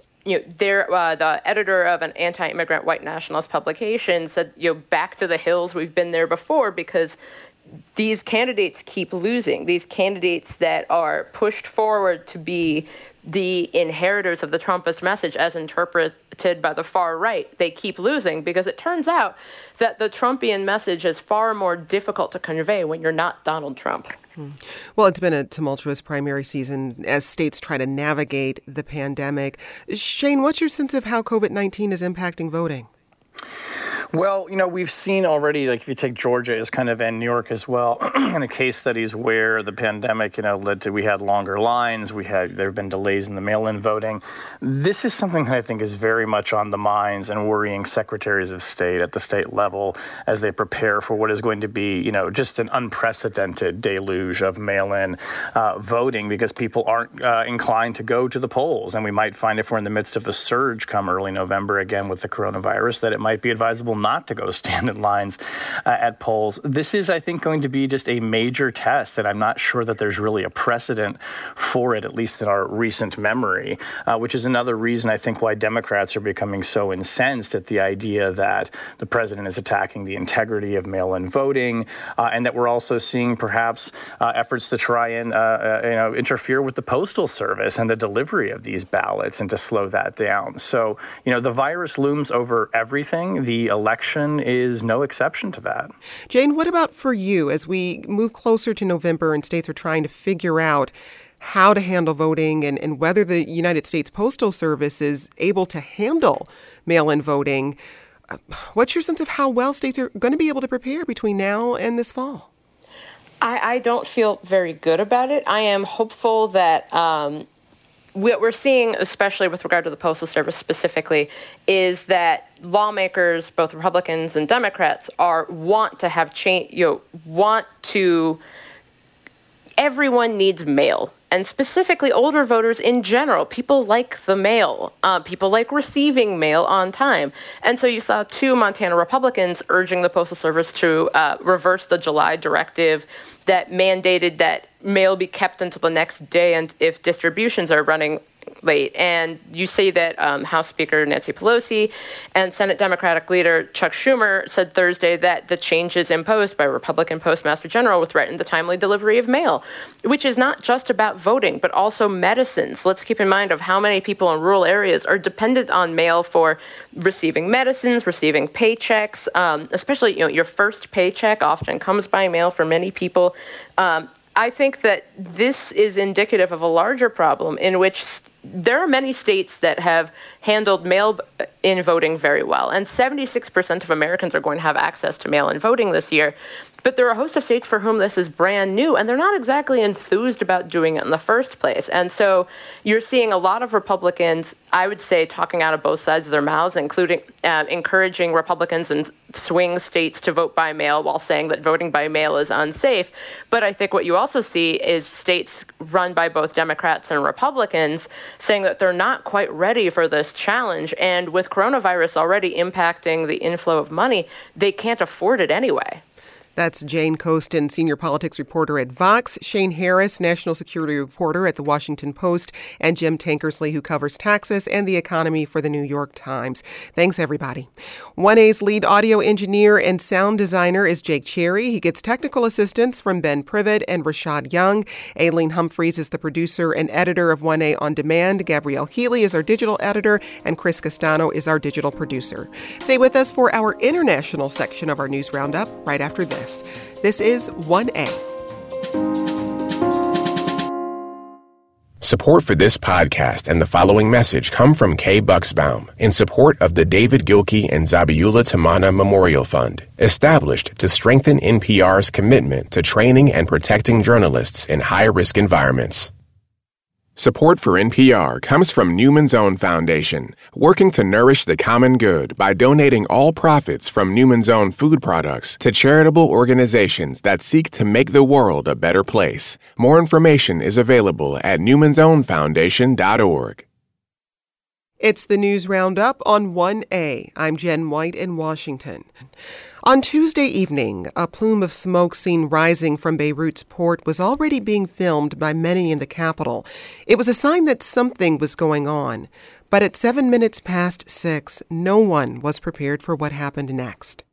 the editor of an anti-immigrant white nationalist publication said, back to the hills, we've been there before, because these candidates keep losing. These candidates that are pushed forward to be the inheritors of the Trumpist message as interpreted by the far right, they keep losing because it turns out that the Trumpian message is far more difficult to convey when you're not Donald Trump. Well, it's been a tumultuous primary season as states try to navigate the pandemic. Shane, what's your sense of how COVID-19 is impacting voting? Well, we've seen already, like if you take Georgia as kind of and New York as well, in case studies where the pandemic, led to, we had longer lines, there have been delays in the mail-in voting. This is something that I think is very much on the minds and worrying secretaries of state at the state level as they prepare for what is going to be, just an unprecedented deluge of mail-in voting, because people aren't inclined to go to the polls. And we might find, if we're in the midst of a surge come early November again with the coronavirus, that it might be advisable not to go stand in lines at polls. This is, I think, going to be just a major test, and I'm not sure that there's really a precedent for it, at least in our recent memory, which is another reason I think why Democrats are becoming so incensed at the idea that the president is attacking the integrity of mail-in voting, and that we're also seeing perhaps efforts to try and interfere with the Postal Service and the delivery of these ballots and to slow that down. So, the virus looms over everything. The election is no exception to that. Jane, what about for you as we move closer to November and states are trying to figure out how to handle voting and whether the United States Postal Service is able to handle mail-in voting? What's your sense of how well states are going to be able to prepare between now and this fall? I don't feel very good about it. I am hopeful that what we're seeing, especially with regard to the Postal Service specifically, is that lawmakers, both Republicans and Democrats, want to have change. Everyone needs mail, and specifically older voters in general. People like the mail. People like receiving mail on time. And so you saw 2 Montana Republicans urging the Postal Service to reverse the July directive that mandated that mail be kept until the next day and if distributions are running late. And you see that House Speaker Nancy Pelosi and Senate Democratic leader Chuck Schumer said Thursday that the changes imposed by Republican Postmaster General will threaten the timely delivery of mail, which is not just about voting, but also medicines. Let's keep in mind of how many people in rural areas are dependent on mail for receiving medicines, receiving paychecks, especially, your first paycheck often comes by mail for many people. I think that this is indicative of a larger problem in which there are many states that have handled mail-in voting very well, and 76% of Americans are going to have access to mail-in voting this year. But there are a host of states for whom this is brand new, and they're not exactly enthused about doing it in the first place. And so you're seeing a lot of Republicans, I would say, talking out of both sides of their mouths, including encouraging Republicans in swing states to vote by mail while saying that voting by mail is unsafe. But I think what you also see is states run by both Democrats and Republicans saying that they're not quite ready for this challenge. And with coronavirus already impacting the inflow of money, they can't afford it anyway. That's Jane Coaston, senior politics reporter at Vox, Shane Harris, national security reporter at The Washington Post, and Jim Tankersley, who covers taxes and the economy for The New York Times. Thanks, everybody. 1A's lead audio engineer and sound designer is Jake Cherry. He gets technical assistance from Ben Privet and Rashad Young. Aileen Humphreys is the producer and editor of 1A On Demand. Gabrielle Healy is our digital editor, and Chris Castano is our digital producer. Stay with us for our international section of our news roundup right after this. This is 1A. Support for this podcast and the following message come from Kay Bucksbaum in support of the David Gilkey and Zabiula Tamana Memorial Fund, established to strengthen NPR's commitment to training and protecting journalists in high-risk environments. Support for NPR comes from Newman's Own Foundation, working to nourish the common good by donating all profits from Newman's Own food products to charitable organizations that seek to make the world a better place. More information is available at newmansownfoundation.org. It's the News Roundup on 1A. I'm Jen White in Washington. On Tuesday evening, a plume of smoke seen rising from Beirut's port was already being filmed by many in the capital. It was a sign that something was going on. But at 7 minutes past 6, no one was prepared for what happened next.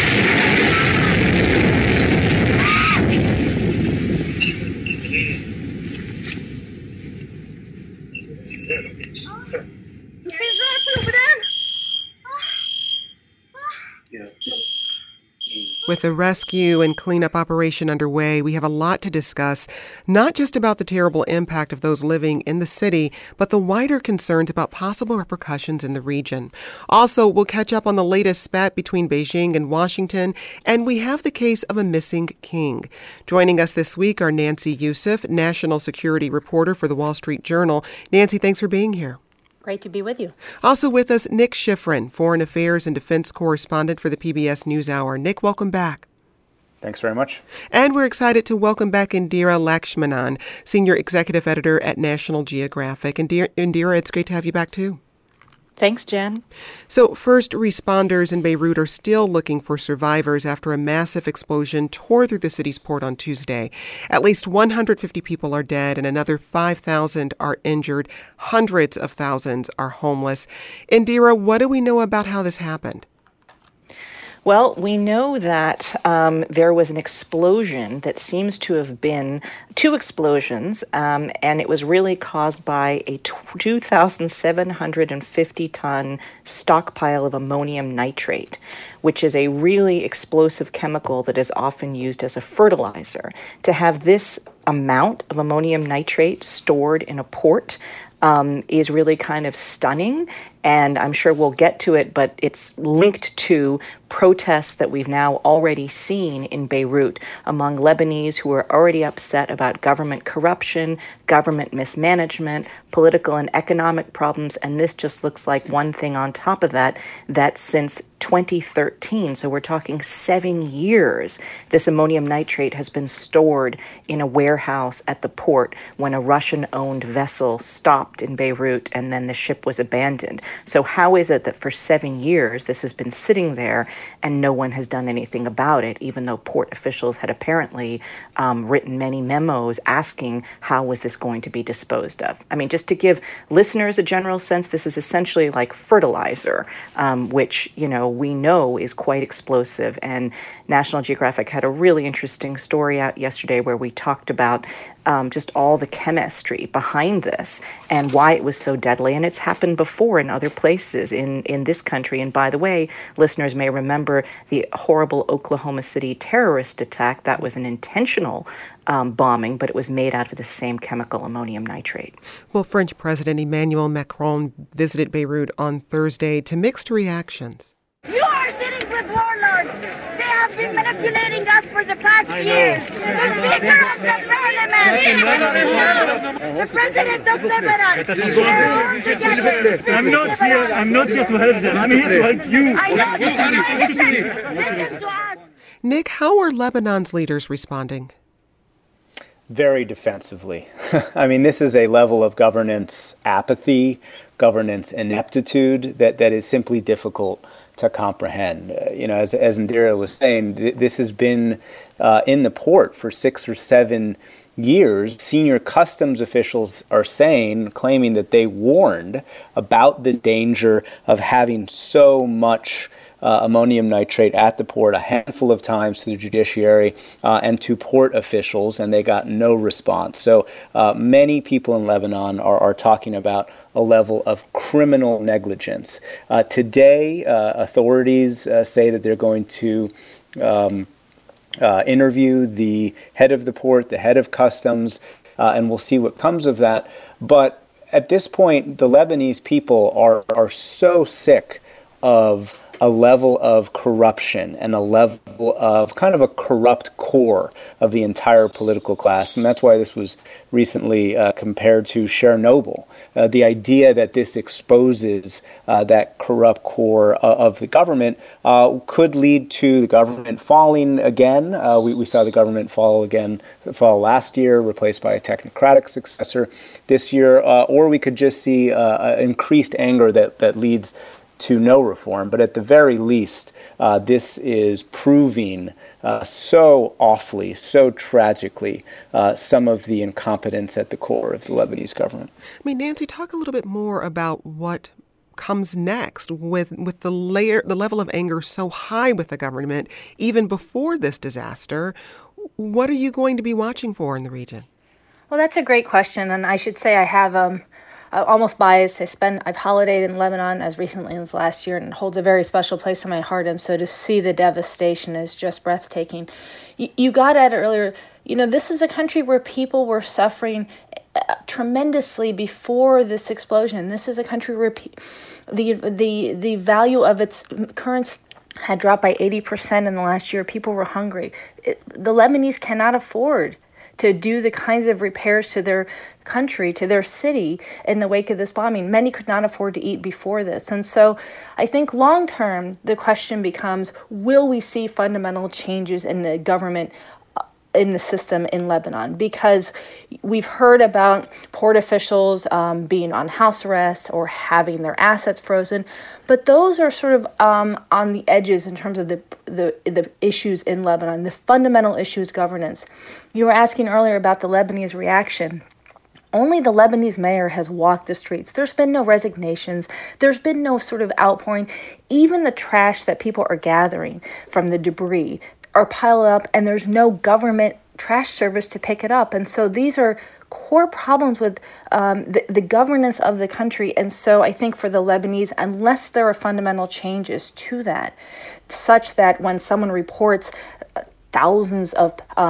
With the rescue and cleanup operation underway, we have a lot to discuss, not just about the terrible impact of those living in the city, but the wider concerns about possible repercussions in the region. Also, we'll catch up on the latest spat between Beijing and Washington, and we have the case of a missing king. Joining us this week are Nancy Youssef, national security reporter for the Wall Street Journal. Nancy, thanks for being here. Great to be with you. Also with us, Nick Schifrin, foreign affairs and defense correspondent for the PBS NewsHour. Nick, welcome back. Thanks very much. And we're excited to welcome back Indira Lakshmanan, senior executive editor at National Geographic. Indira, it's great to have you back, too. Thanks, Jen. So first responders in Beirut are still looking for survivors after a massive explosion tore through the city's port on Tuesday. At least 150 people are dead and another 5,000 are injured. Hundreds of thousands are homeless. Indira, what do we know about how this happened? Well, we know that there was an explosion that seems to have been two explosions, and it was really caused by a 2,750-ton stockpile of ammonium nitrate, which is a really explosive chemical that is often used as a fertilizer. To have this amount of ammonium nitrate stored in a port is really kind of stunning, and I'm sure we'll get to it, but it's linked to protests that we've now already seen in Beirut among Lebanese who are already upset about government corruption, government mismanagement, political and economic problems, and this just looks like one thing on top of that, that since 2013, so we're talking 7 years, this ammonium nitrate has been stored in a warehouse at the port when a Russian-owned vessel stopped in Beirut and then the ship was abandoned. So how is it that for 7 years this has been sitting there and no one has done anything about it, even though port officials had apparently written many memos asking how was this going to be disposed of? I mean, just to give listeners a general sense, this is essentially like fertilizer, which, we know is quite explosive. And National Geographic had a really interesting story out yesterday where we talked about just all the chemistry behind this and why it was so deadly. And it's happened before in other places in this country. And by the way, listeners may remember the horrible Oklahoma City terrorist attack. That was an intentional bombing, but it was made out of the same chemical, ammonium nitrate. Well, French President Emmanuel Macron visited Beirut on Thursday to mixed reactions. You are sitting with warlords. They have been manipulating us for the past years. The Speaker of the Parliament, the President of Lebanon. I'm not here to help them. I'm here to help you. I know this is my listen to us. Nick, how are Lebanon's leaders responding? Very defensively. I mean, this is a level of governance apathy, governance ineptitude that is simply difficult to comprehend. As Indira was saying, this has been in the port for 6 or 7 years. Senior customs officials are claiming that they warned about the danger of having so much ammonium nitrate at the port a handful of times to the judiciary and to port officials, and they got no response. So many people in Lebanon are talking about a level of criminal negligence. Today, authorities say that they're going to interview the head of the port, the head of customs, and we'll see what comes of that. But at this point, the Lebanese people are so sick of a level of corruption and a level of kind of a corrupt core of the entire political class. And that's why this was recently compared to Chernobyl. The idea that this exposes that corrupt core of the government could lead to the government falling again. We saw the government fall last year, replaced by a technocratic successor this year. Or we could just see increased anger that leads to no reform. But at the very least, this is proving so awfully, so tragically, some of the incompetence at the core of the Lebanese government. I mean, Nancy, talk a little bit more about what comes next with the level of anger so high with the government, even before this disaster. What are you going to be watching for in the region? Well, that's a great question, and I should say I have almost biased. I've holidayed in Lebanon as recently as last year, and it holds a very special place in my heart. And so to see the devastation is just breathtaking. You got at it earlier. This is a country where people were suffering tremendously before this explosion. This is a country where the value of its currency had dropped by 80% in the last year. People were hungry. The Lebanese cannot afford to do the kinds of repairs to their country, to their city in the wake of this bombing. Many could not afford to eat before this. And so I think long term, the question becomes, will we see fundamental changes in the government in the system in Lebanon, because we've heard about port officials being on house arrest or having their assets frozen, but those are sort of on the edges in terms of the issues in Lebanon. The fundamental issue is governance. You were asking earlier about the Lebanese reaction. Only the Lebanese mayor has walked the streets. There's been no resignations. There's been no sort of outpouring. Even the trash that people are gathering from the debris are piled up, and there's no government trash service to pick it up. And so these are core problems with the governance of the country. And so I think for the Lebanese, unless there are fundamental changes to that, such that when someone reports thousands of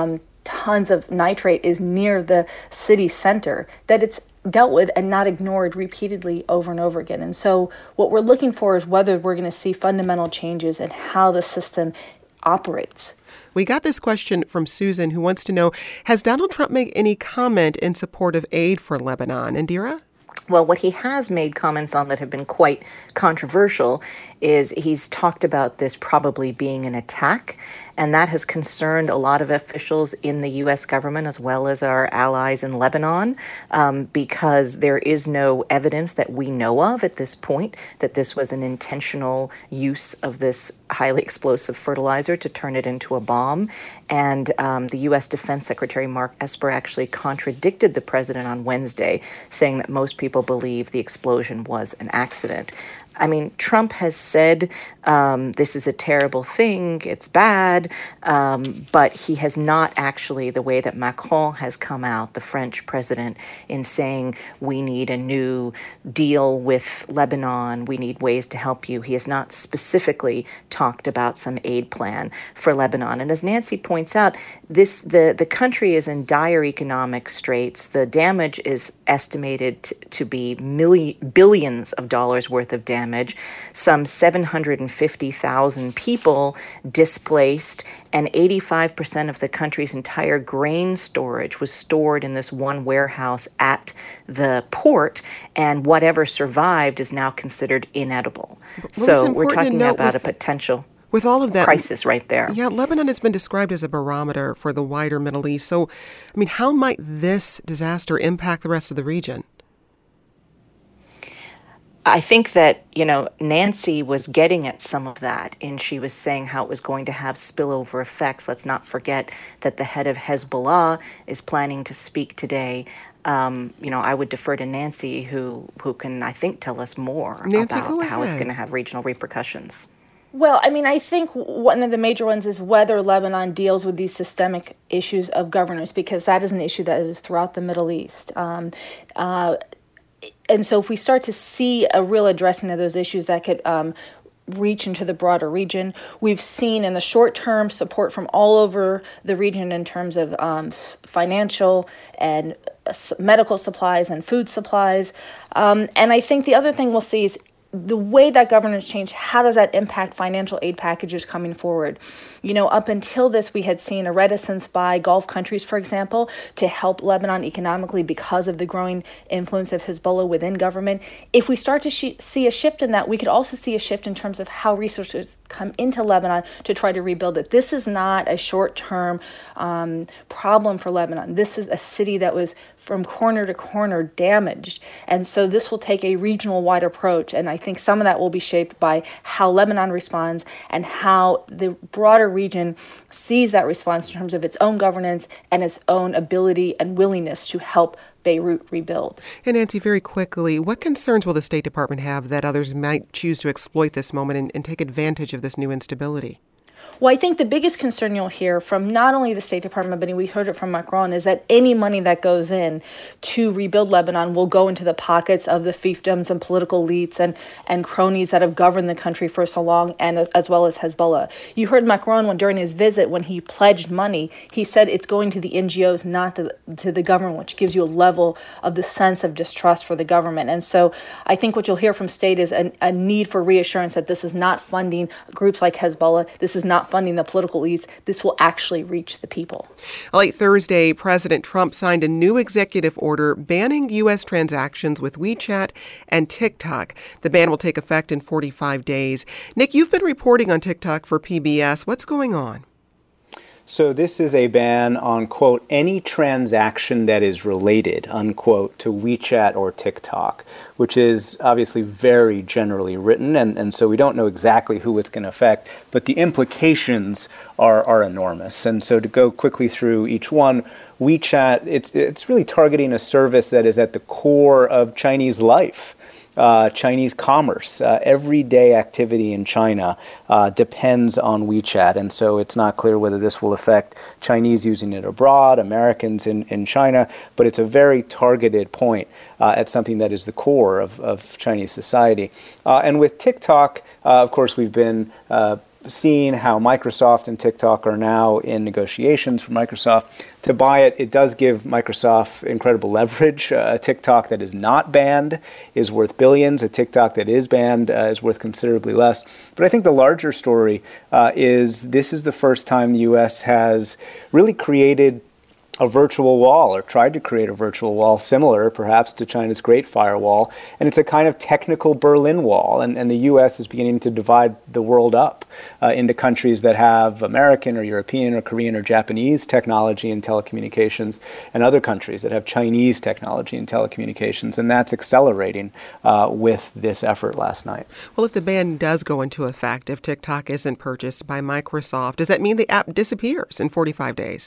tons of nitrate is near the city center, that it's dealt with and not ignored repeatedly over and over again. And so what we're looking for is whether we're going to see fundamental changes in how the system operates. We got this question from Susan, who wants to know, has Donald Trump made any comment in support of aid for Lebanon? Indira? Well, what he has made comments on that have been quite controversial is he's talked about this probably being an attack, and that has concerned a lot of officials in the U.S. government as well as our allies in Lebanon, because there is no evidence that we know of at this point that this was an intentional use of this highly explosive fertilizer to turn it into a bomb. And the U.S. Defense Secretary Mark Esper actually contradicted the president on Wednesday, saying that most people believe the explosion was an accident. I mean, Trump has said this is a terrible thing, it's bad, but he has not actually, the way that Macron has come out, the French president, in saying we need a new deal with Lebanon, we need ways to help you. He has not specifically talked about some aid plan for Lebanon. And as Nancy points out, the country is in dire economic straits. The damage is estimated to be billions of dollars worth of damage. Some 750,000 people displaced, and 85% of the country's entire grain storage was stored in this one warehouse at the port, and whatever survived is now considered inedible. So we're talking about a potential with all of that crisis right there. Yeah, Lebanon has been described as a barometer for the wider Middle East. So, I mean, how might this disaster impact the rest of the region? I think that, Nancy was getting at some of that, and she was saying how it was going to have spillover effects. Let's not forget that the head of Hezbollah is planning to speak today. I would defer to Nancy, who can, I think, tell us more about how it's going to have regional repercussions. Well, I mean, I think one of the major ones is whether Lebanon deals with these systemic issues of governance, because that is an issue that is throughout the Middle East. And so if we start to see a real addressing of those issues, that could reach into the broader region. We've seen in the short term support from all over the region in terms of financial and medical supplies and food supplies. And I think the other thing we'll see is the way that governance changed, how does that impact financial aid packages coming forward? Up until this, we had seen a reticence by Gulf countries, for example, to help Lebanon economically because of the growing influence of Hezbollah within government. If we start to see a shift in that, we could also see a shift in terms of how resources come into Lebanon to try to rebuild it. This is not a short-term problem for Lebanon. This is a city that was from corner to corner damaged. And so this will take a regional-wide approach. And I think some of that will be shaped by how Lebanon responds and how the broader region sees that response in terms of its own governance and its own ability and willingness to help Beirut rebuild. And Nancy, very quickly, what concerns will the State Department have that others might choose to exploit this moment and take advantage of this new instability? Well, I think the biggest concern you'll hear from not only the State Department, but we heard it from Macron, is that any money that goes in to rebuild Lebanon will go into the pockets of the fiefdoms and political elites and cronies that have governed the country for so long, and as well as Hezbollah. You heard Macron during his visit, when he pledged money, he said it's going to the NGOs, not to the government, which gives you a level of the sense of distrust for the government. And so I think what you'll hear from state is a need for reassurance that this is not funding groups like Hezbollah. This is not funding the political elites. This will actually reach the people. Late Thursday, President Trump signed a new executive order banning U.S. transactions with WeChat and TikTok. The ban will take effect in 45 days. Nick, you've been reporting on TikTok for PBS. What's going on? So this is a ban on, quote, any transaction that is related, unquote, to WeChat or TikTok, which is obviously very generally written, and so we don't know exactly who it's going to affect, but the implications are enormous. And so to go quickly through each one, WeChat, it's really targeting a service that is at the core of Chinese life. Chinese commerce, everyday activity in China depends on WeChat, and so it's not clear whether this will affect Chinese using it abroad, Americans in China, but it's a very targeted point at something that is the core of Chinese society. And with TikTok, of course, we've been seeing how Microsoft and TikTok are now in negotiations for Microsoft to buy it. It does give Microsoft incredible leverage. A TikTok that is not banned is worth billions. A TikTok that is banned is worth considerably less. But I think the larger story is this is the first time the U.S. has really created a virtual wall, or tried to create a virtual wall similar perhaps to China's Great Firewall. And it's a kind of technical Berlin Wall. And the U.S. is beginning to divide the world up into countries that have American or European or Korean or Japanese technology and telecommunications, and other countries that have Chinese technology and telecommunications. And that's accelerating with this effort last night. Well, if the ban does go into effect, if TikTok isn't purchased by Microsoft, does that mean the app disappears in 45 days?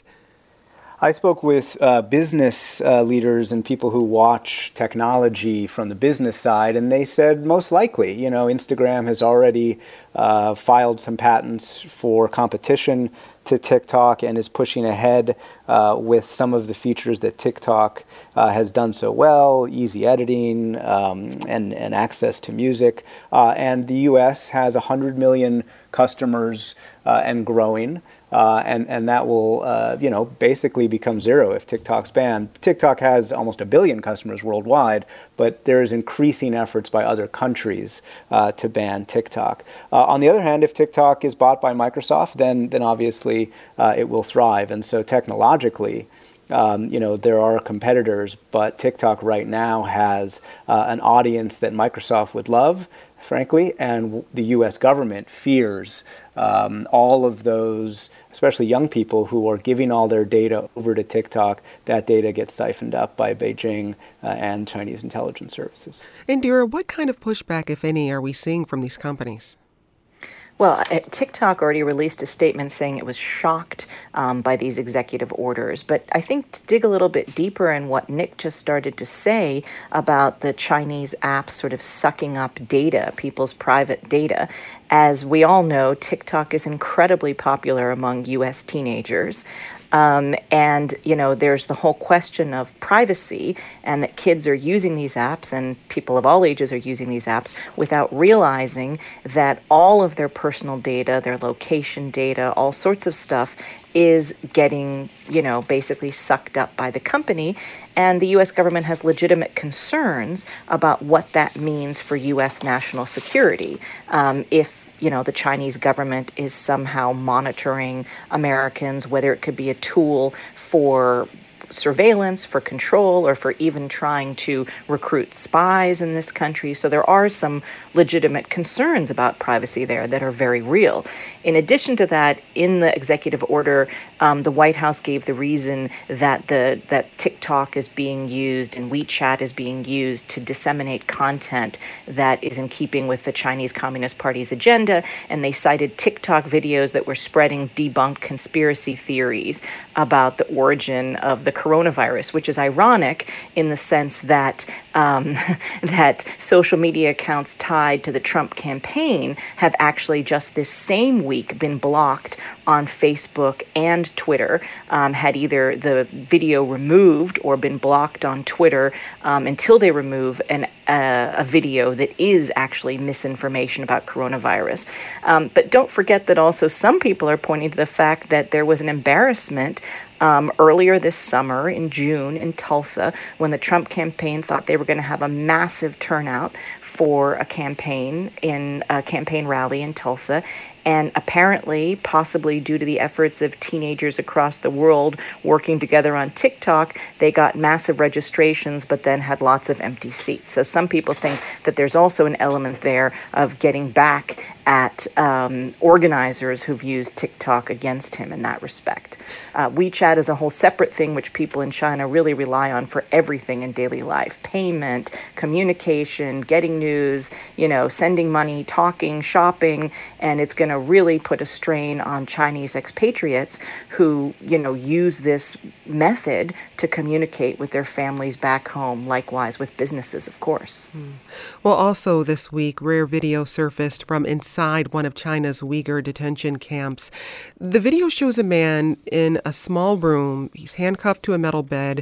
I spoke with business leaders and people who watch technology from the business side, and they said most likely. Instagram has already filed some patents for competition to TikTok and is pushing ahead with some of the features that TikTok has done so well, easy editing and access to music. And the U.S. has 100 million customers and growing. And that will, basically become zero if TikTok's banned. TikTok has almost 1 billion customers worldwide, but there is increasing efforts by other countries to ban TikTok. On the other hand, if TikTok is bought by Microsoft, then obviously it will thrive. And so technologically, there are competitors, but TikTok right now has an audience that Microsoft would love, frankly, and the U.S. government fears all of those, especially young people who are giving all their data over to TikTok. That data gets siphoned up by Beijing and Chinese intelligence services. Indira, what kind of pushback, if any, are we seeing from these companies? Well, TikTok already released a statement saying it was shocked by these executive orders. But I think to dig a little bit deeper in what Nick just started to say about the Chinese apps sort of sucking up data, people's private data, as we all know, TikTok is incredibly popular among U.S. teenagers. And, there's the whole question of privacy, and that kids are using these apps and people of all ages are using these apps without realizing that all of their personal data, their location data, all sorts of stuff is getting, basically sucked up by the company. And the U.S. government has legitimate concerns about what that means for U.S. national security. If the Chinese government is somehow monitoring Americans, whether it could be a tool for surveillance, for control, or for even trying to recruit spies in this country. So there are some legitimate concerns about privacy there that are very real. In addition to that, in the executive order, the White House gave the reason that that TikTok is being used and WeChat is being used to disseminate content that is in keeping with the Chinese Communist Party's agenda, and they cited TikTok videos that were spreading debunked conspiracy theories about the origin of the coronavirus, which is ironic in the sense that that social media accounts tied to the Trump campaign have actually just this same week been blocked on Facebook and Twitter, had either the video removed or been blocked on Twitter until they remove a video that is actually misinformation about coronavirus. But don't forget that also some people are pointing to the fact that there was an embarrassment earlier this summer in June in Tulsa when the Trump campaign thought they were going to have a massive turnout for a campaign rally in Tulsa. And apparently, possibly due to the efforts of teenagers across the world working together on TikTok, they got massive registrations, but then had lots of empty seats. So some people think that there's also an element there of getting back at organizers who've used TikTok against him in that respect. WeChat is a whole separate thing which people in China really rely on for everything in daily life. Payment, communication, getting news, sending money, talking, shopping, and it's going to really put a strain on Chinese expatriates who, use this method to communicate with their families back home, likewise with businesses, of course. Well, also this week, rare video surfaced from inside one of China's Uyghur detention camps. The video shows a man in a small room. He's handcuffed to a metal bed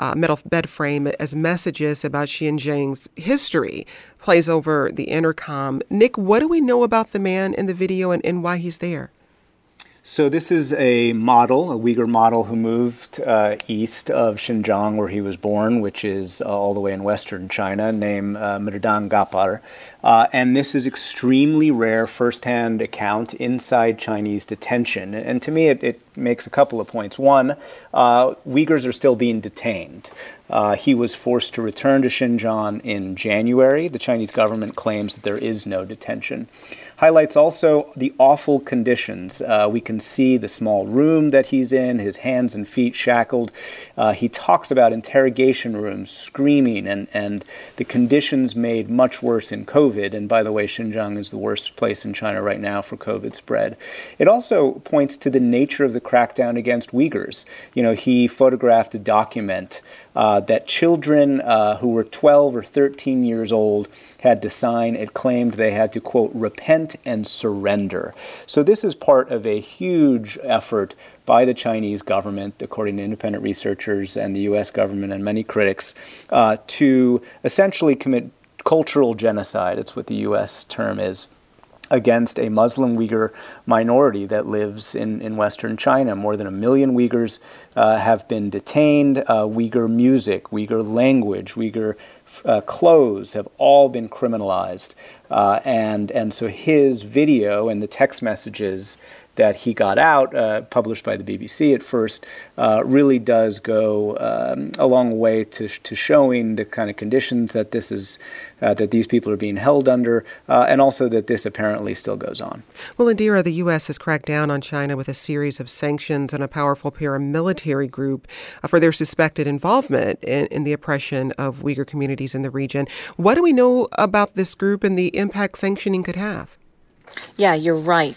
frame as messages about Xinjiang's history plays over the intercom. Nick, what do we know about the man in the video and why he's there? So this is a model, a Uyghur model who moved east of Xinjiang where he was born, which is all the way in western China, named Mridang Gapar. And this is extremely rare firsthand account inside Chinese detention. And to me, it makes a couple of points. One, Uyghurs are still being detained. He was forced to return to Xinjiang in January. The Chinese government claims that there is no detention. Highlights also the awful conditions. We can see the small room that he's in, his hands and feet shackled. He talks about interrogation rooms, screaming, and the conditions made much worse in COVID. And by the way, Xinjiang is the worst place in China right now for COVID spread. It also points to the nature of the crackdown against Uyghurs. He photographed a document that children who were 12 or 13 years old had to sign. It claimed they had to, quote, repent and surrender. So this is part of a huge effort by the Chinese government, according to independent researchers and the U.S. government and many critics, to essentially commit cultural genocide. It's what the U.S. term is, against a Muslim Uyghur minority that lives in Western China. More than 1 million Uyghurs have been detained. Uyghur music, Uyghur language, Uyghur clothes have all been criminalized. And so his video and the text messages that he got out, published by the BBC at first, really does go a long way to showing the kind of conditions that that these people are being held under, and also that this apparently still goes on. Well, Indira, the U.S. has cracked down on China with a series of sanctions on a powerful paramilitary group for their suspected involvement in the oppression of Uyghur communities in the region. What do we know about this group and the impact sanctioning could have? Yeah, you're right.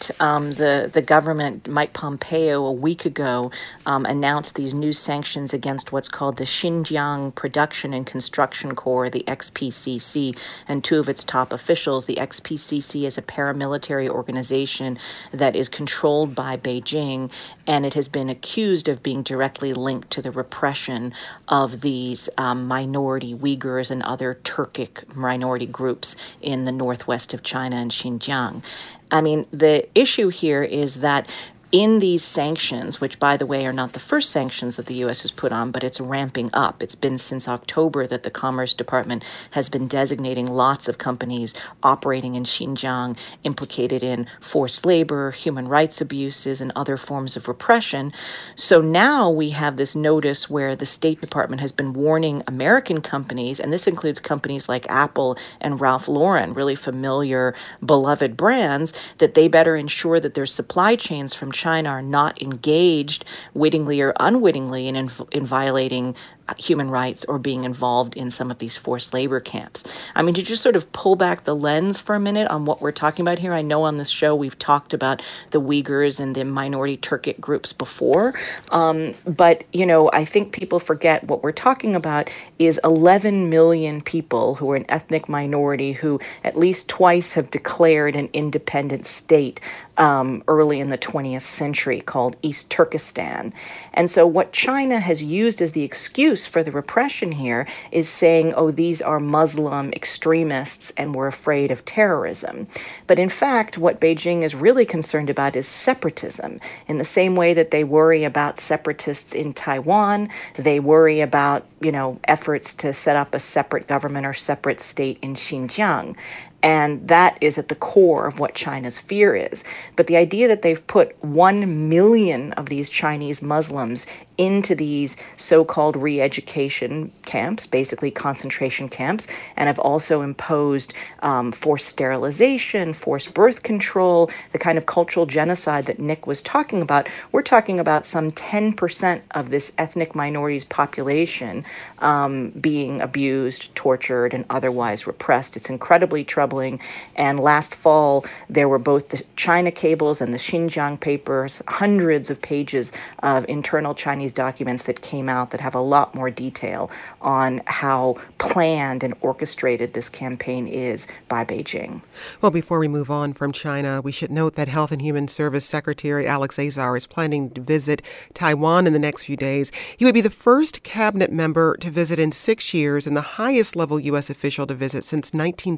The government, Mike Pompeo, a week ago, announced these new sanctions against what's called the Xinjiang Production and Construction Corps, the XPCC, and two of its top officials. The XPCC is a paramilitary organization that is controlled by Beijing, and it has been accused of being directly linked to the repression of these minority Uyghurs and other Turkic minority groups in the northwest of China and Xinjiang. I mean, the issue here is that in these sanctions, which, by the way, are not the first sanctions that the U.S. has put on, but it's ramping up. It's been since October that the Commerce Department has been designating lots of companies operating in Xinjiang implicated in forced labor, human rights abuses, and other forms of repression. So now we have this notice where the State Department has been warning American companies, and this includes companies like Apple and Ralph Lauren, really familiar, beloved brands, that they better ensure that their supply chains from China are not engaged wittingly or unwittingly in violating human rights or being involved in some of these forced labor camps. I mean, to just sort of pull back the lens for a minute on what we're talking about here, I know on this show we've talked about the Uyghurs and the minority Turkic groups before, but, I think people forget what we're talking about is 11 million people who are an ethnic minority who at least twice have declared an independent state early in the 20th century called East Turkestan. And so what China has used as the excuse for the repression here is saying, oh, these are Muslim extremists and we're afraid of terrorism. But in fact, what Beijing is really concerned about is separatism. In the same way that they worry about separatists in Taiwan, they worry about, efforts to set up a separate government or separate state in Xinjiang. And that is at the core of what China's fear is. But the idea that they've put 1 million of these Chinese Muslims into these so-called re-education camps, basically concentration camps, and have also imposed forced sterilization, forced birth control, the kind of cultural genocide that Nick was talking about. We're talking about some 10% of this ethnic minorities population being abused, tortured, and otherwise repressed. It's incredibly troubling. And last fall, there were both the China cables and the Xinjiang papers, hundreds of pages of internal Chinese documents that came out that have a lot more detail on how planned and orchestrated this campaign is by Beijing. Well, before we move on from China, we should note that Health and Human Service Secretary Alex Azar is planning to visit Taiwan in the next few days. He would be the first cabinet member to visit in 6 years and the highest level U.S. official to visit since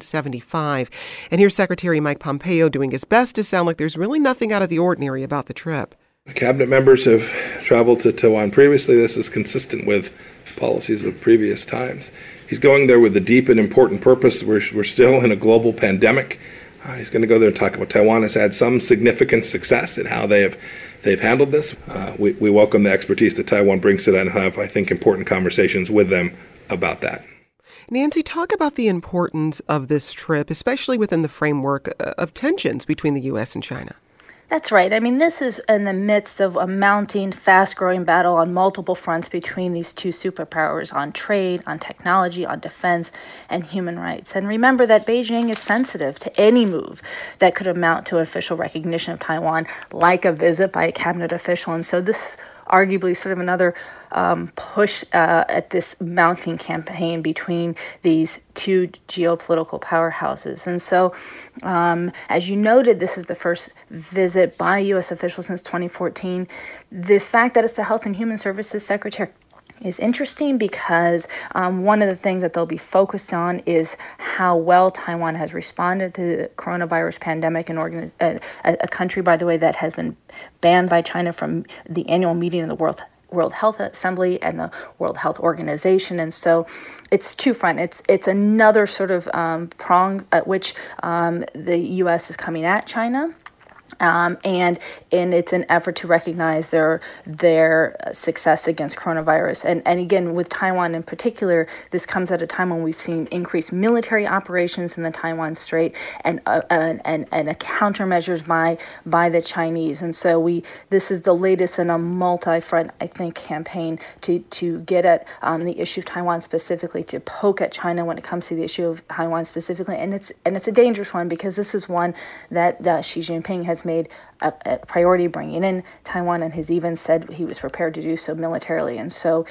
1975. And here's Secretary Mike Pompeo doing his best to sound like there's really nothing out of the ordinary about the trip. Cabinet members have traveled to Taiwan previously. This is consistent with policies of previous times. He's going there with a deep and important purpose. We're still in a global pandemic. He's going to go there and talk about Taiwan has had some significant success in how they've handled this. We welcome the expertise that Taiwan brings to that and have, I think, important conversations with them about that. Nancy, talk about the importance of this trip, especially within the framework of tensions between the U.S. and China. That's right. I mean, this is in the midst of a mounting, fast-growing battle on multiple fronts between these two superpowers on trade, on technology, on defense, and human rights. And remember that Beijing is sensitive to any move that could amount to official recognition of Taiwan, like a visit by a cabinet official. And so this arguably sort of another push at this mounting campaign between these two geopolitical powerhouses. And so, as you noted, this is the first visit by U.S. officials since 2014. The fact that it's the Health and Human Services Secretary is interesting because one of the things that they'll be focused on is how well Taiwan has responded to the coronavirus pandemic, a country, by the way, that has been banned by China from the annual meeting of the World Health Assembly and the World Health Organization. And so it's two-front. It's another sort of prong at which the U.S. is coming at China. And it's an effort to recognize their success against coronavirus. And again, with Taiwan in particular, this comes at a time when we've seen increased military operations in the Taiwan Strait and countermeasures by the Chinese. And so this is the latest in a multi-front, I think, campaign to get at the issue of Taiwan specifically, to poke at China when it comes to the issue of Taiwan specifically. And it's a dangerous one because this is one that Xi Jinping has made a priority, bringing in Taiwan, and has even said he was prepared to do so militarily. And so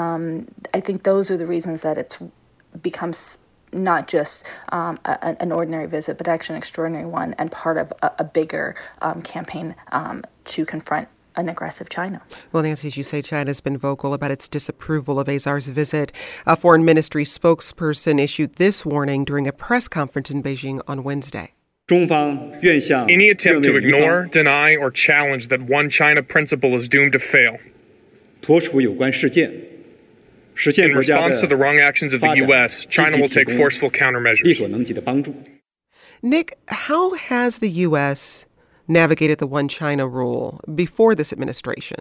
I think those are the reasons that it becomes not just an ordinary visit, but actually an extraordinary one and part of a bigger campaign to confront an aggressive China. Well, Nancy, as you say, China has been vocal about its disapproval of Azar's visit. A foreign ministry spokesperson issued this warning during a press conference in Beijing on Wednesday. Any attempt to ignore, deny, or challenge that one China principle is doomed to fail. In response to the wrong actions of the U.S., China will take forceful countermeasures. Nick, how has the U.S. navigated the one China rule before this administration?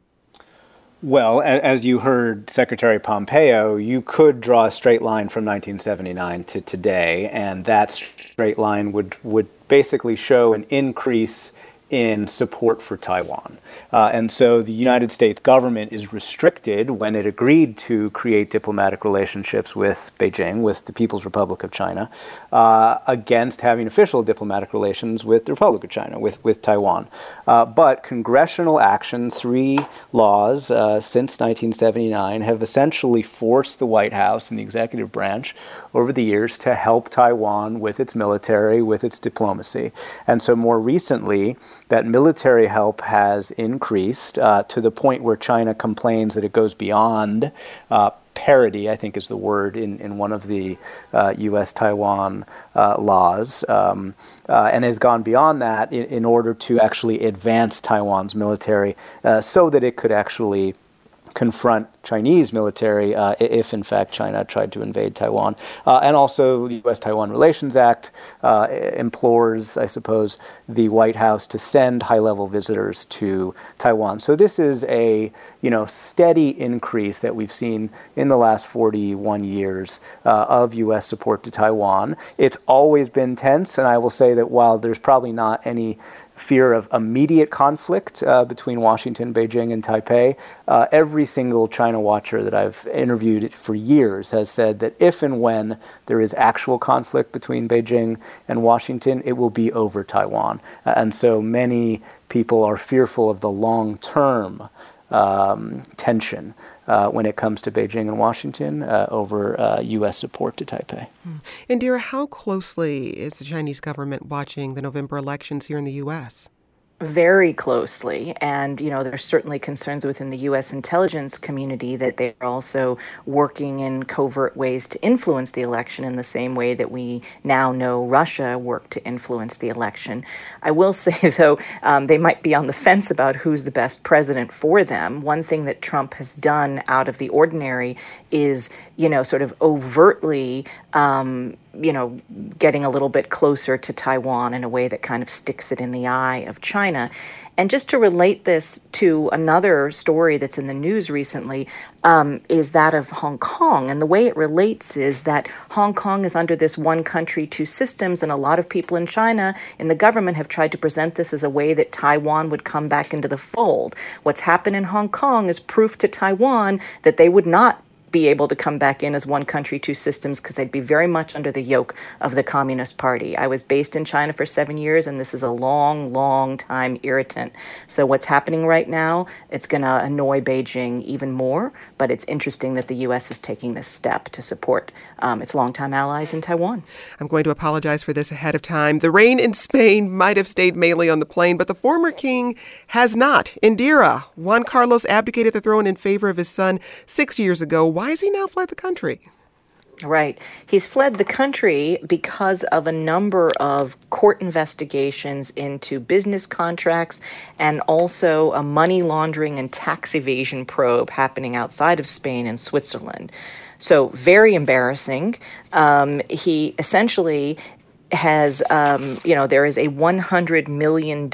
Well, as you heard Secretary Pompeo, you could draw a straight line from 1979 to today, and that straight line would basically show an increase in support for Taiwan. And so the United States government is restricted when it agreed to create diplomatic relationships with Beijing, with the People's Republic of China, against having official diplomatic relations with the Republic of China, with Taiwan. But congressional action, 3 laws since 1979, have essentially forced the White House and the executive branch over the years to help Taiwan with its military, with its diplomacy. And so more recently, that military help has increased to the point where China complains that it goes beyond parity, I think is the word, in one of the U.S.-Taiwan laws, and has gone beyond that in order to actually advance Taiwan's military so that it could actually confront Chinese military if, in fact, China tried to invade Taiwan. And also the U.S.-Taiwan Relations Act implores, I suppose, the White House to send high-level visitors to Taiwan. So this is a steady increase that we've seen in the last 41 years of U.S. support to Taiwan. It's always been tense, and I will say that while there's probably not any fear of immediate conflict between Washington, Beijing, and Taipei, every single China watcher that I've interviewed for years has said that if and when there is actual conflict between Beijing and Washington, it will be over Taiwan. And so many people are fearful of the long-term tension when it comes to Beijing and Washington over U.S. support to Taipei. Indira, how closely is the Chinese government watching the November elections here in the U.S.? Very closely. And, there's certainly concerns within the U.S. intelligence community that they're also working in covert ways to influence the election in the same way that we now know Russia worked to influence the election. I will say, though, they might be on the fence about who's the best president for them. One thing that Trump has done out of the ordinary is, sort of overtly getting a little bit closer to Taiwan in a way that kind of sticks it in the eye of China. And just to relate this to another story that's in the news recently, is that of Hong Kong. And the way it relates is that Hong Kong is under this one country, two systems, and a lot of people in China, in the government, have tried to present this as a way that Taiwan would come back into the fold. What's happened in Hong Kong is proof to Taiwan that they would not be able to come back in as one country, two systems, because they'd be very much under the yoke of the Communist Party. I was based in China for 7 years, and this is a long, long time irritant. So what's happening right now, it's going to annoy Beijing even more, but it's interesting that the U.S. is taking this step to support its longtime allies in Taiwan. I'm going to apologize for this ahead of time. The rain in Spain might have stayed mainly on the plain, but the former king has not. Indira, Juan Carlos abdicated the throne in favor of his son 6 years ago. Why has he now fled the country? Right. He's fled the country because of a number of court investigations into business contracts and also a money laundering and tax evasion probe happening outside of Spain and Switzerland. So very embarrassing. He essentially has, there is a $100 million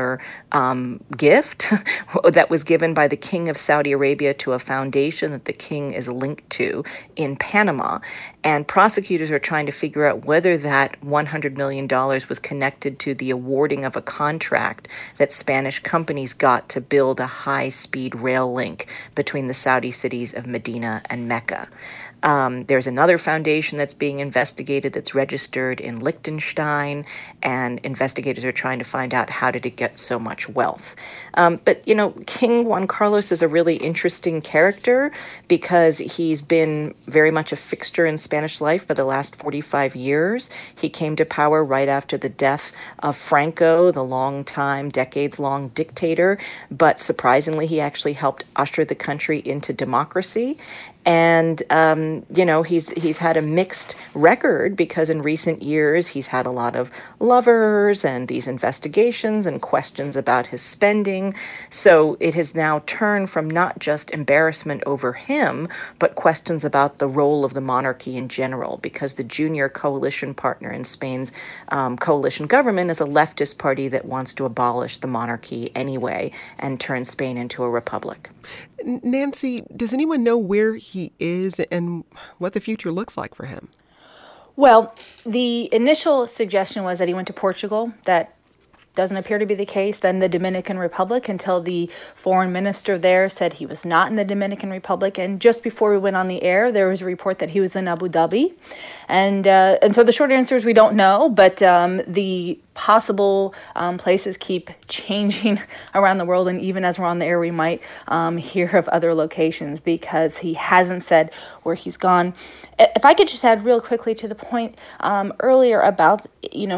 gift that was given by the King of Saudi Arabia to a foundation that the king is linked to in Panama. And prosecutors are trying to figure out whether that $100 million was connected to the awarding of a contract that Spanish companies got to build a high-speed rail link between the Saudi cities of Medina and Mecca. There's another foundation that's being investigated that's registered in Liechtenstein, and investigators are trying to find out how did it get so much wealth. But King Juan Carlos is a really interesting character because he's been very much a fixture in Spanish life for the last 45 years. He came to power right after the death of Franco, the long-time, decades-long dictator. But surprisingly, he actually helped usher the country into democracy. And, he's had a mixed record because in recent years he's had a lot of lovers and these investigations and questions about his spending. So it has now turned from not just embarrassment over him, but questions about the role of the monarchy in general, because the junior coalition partner in Spain's coalition government is a leftist party that wants to abolish the monarchy anyway and turn Spain into a republic. Nancy, does anyone know where he is and what the future looks like for him? Well, the initial suggestion was that he went to Portugal. That doesn't appear to be the case. Then the Dominican Republic, until the foreign minister there said he was not in the Dominican Republic. And just before we went on the air, there was a report that he was in Abu Dhabi. And so the short answer is we don't know, but the possible places keep changing around the world. And even as we're on the air, we might hear of other locations because he hasn't said where he's gone. If I could just add real quickly to the point earlier about,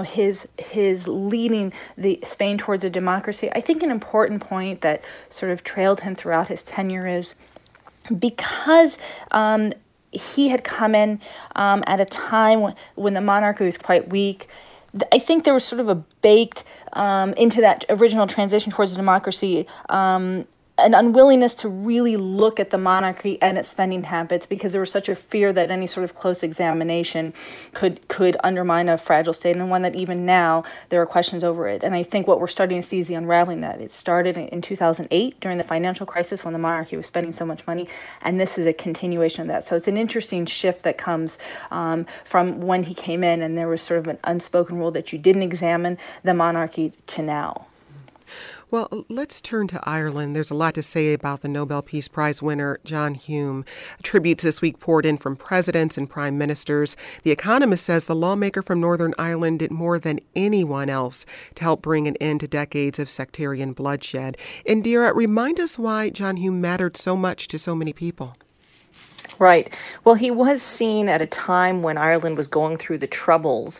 his leading the Spain towards a democracy, I think an important point that sort of trailed him throughout his tenure is because he had come in at a time when the monarchy was quite weak. I think there was sort of a baked into that original transition towards democracy an unwillingness to really look at the monarchy and its spending habits, because there was such a fear that any sort of close examination could undermine a fragile state, and one that even now there are questions over it. And I think what we're starting to see is the unraveling that. It started in 2008 during the financial crisis when the monarchy was spending so much money, and this is a continuation of that. So it's an interesting shift that comes from when he came in and there was sort of an unspoken rule that you didn't examine the monarchy to now. Well, let's turn to Ireland. There's a lot to say about the Nobel Peace Prize winner, John Hume. Tributes this week poured in from presidents and prime ministers. The Economist says the lawmaker from Northern Ireland did more than anyone else to help bring an end to decades of sectarian bloodshed. Indira, remind us why John Hume mattered so much to so many people. Right. Well, he was seen at a time when Ireland was going through the Troubles,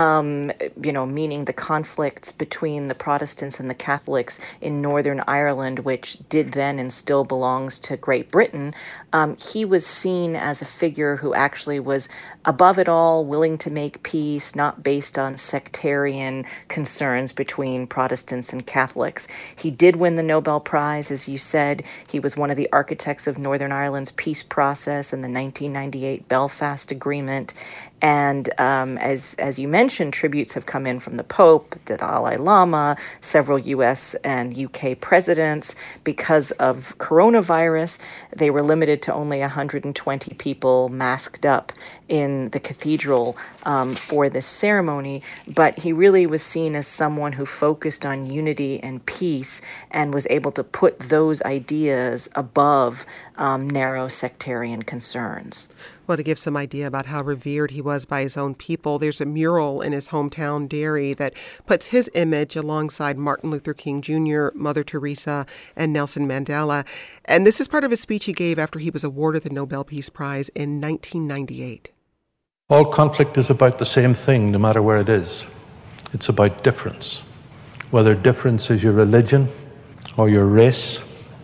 meaning the conflicts between the Protestants and the Catholics in Northern Ireland, which did then and still belongs to Great Britain. He was seen as a figure who actually was above it all, willing to make peace, not based on sectarian concerns between Protestants and Catholics. He did win the Nobel Prize, as you said. He was one of the architects of Northern Ireland's peace process and the 1998 Belfast Agreement. And as you mentioned, tributes have come in from the Pope, the Dalai Lama, several U.S. and U.K. presidents. Because of coronavirus, they were limited to only 120 people masked up in the cathedral for this ceremony. But he really was seen as someone who focused on unity and peace and was able to put those ideas above narrow sectarian concerns. Well, to give some idea about how revered he was by his own people, there's a mural in his hometown, Derry, that puts his image alongside Martin Luther King Jr., Mother Teresa, and Nelson Mandela. And this is part of a speech he gave after he was awarded the Nobel Peace Prize in 1998. All conflict is about the same thing, no matter where it is. It's about difference. Whether difference is your religion, or your race,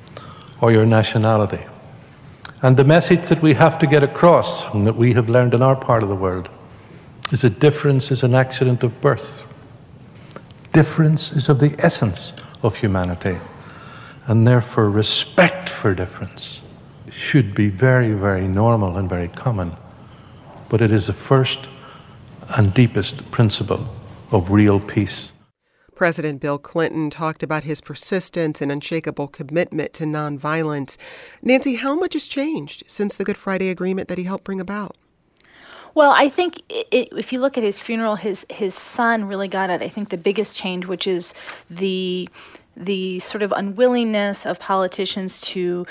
or your nationality. And the message that we have to get across, and that we have learned in our part of the world, is that difference is an accident of birth. Difference is of the essence of humanity, and therefore respect for difference should be very, very normal and very common. But it is the first and deepest principle of real peace. President Bill Clinton talked about his persistence and unshakable commitment to nonviolence. Nancy, how much has changed since the Good Friday Agreement that he helped bring about? Well, I think if you look at his funeral, his son really got at, I think, the biggest change, which is the sort of unwillingness of politicians to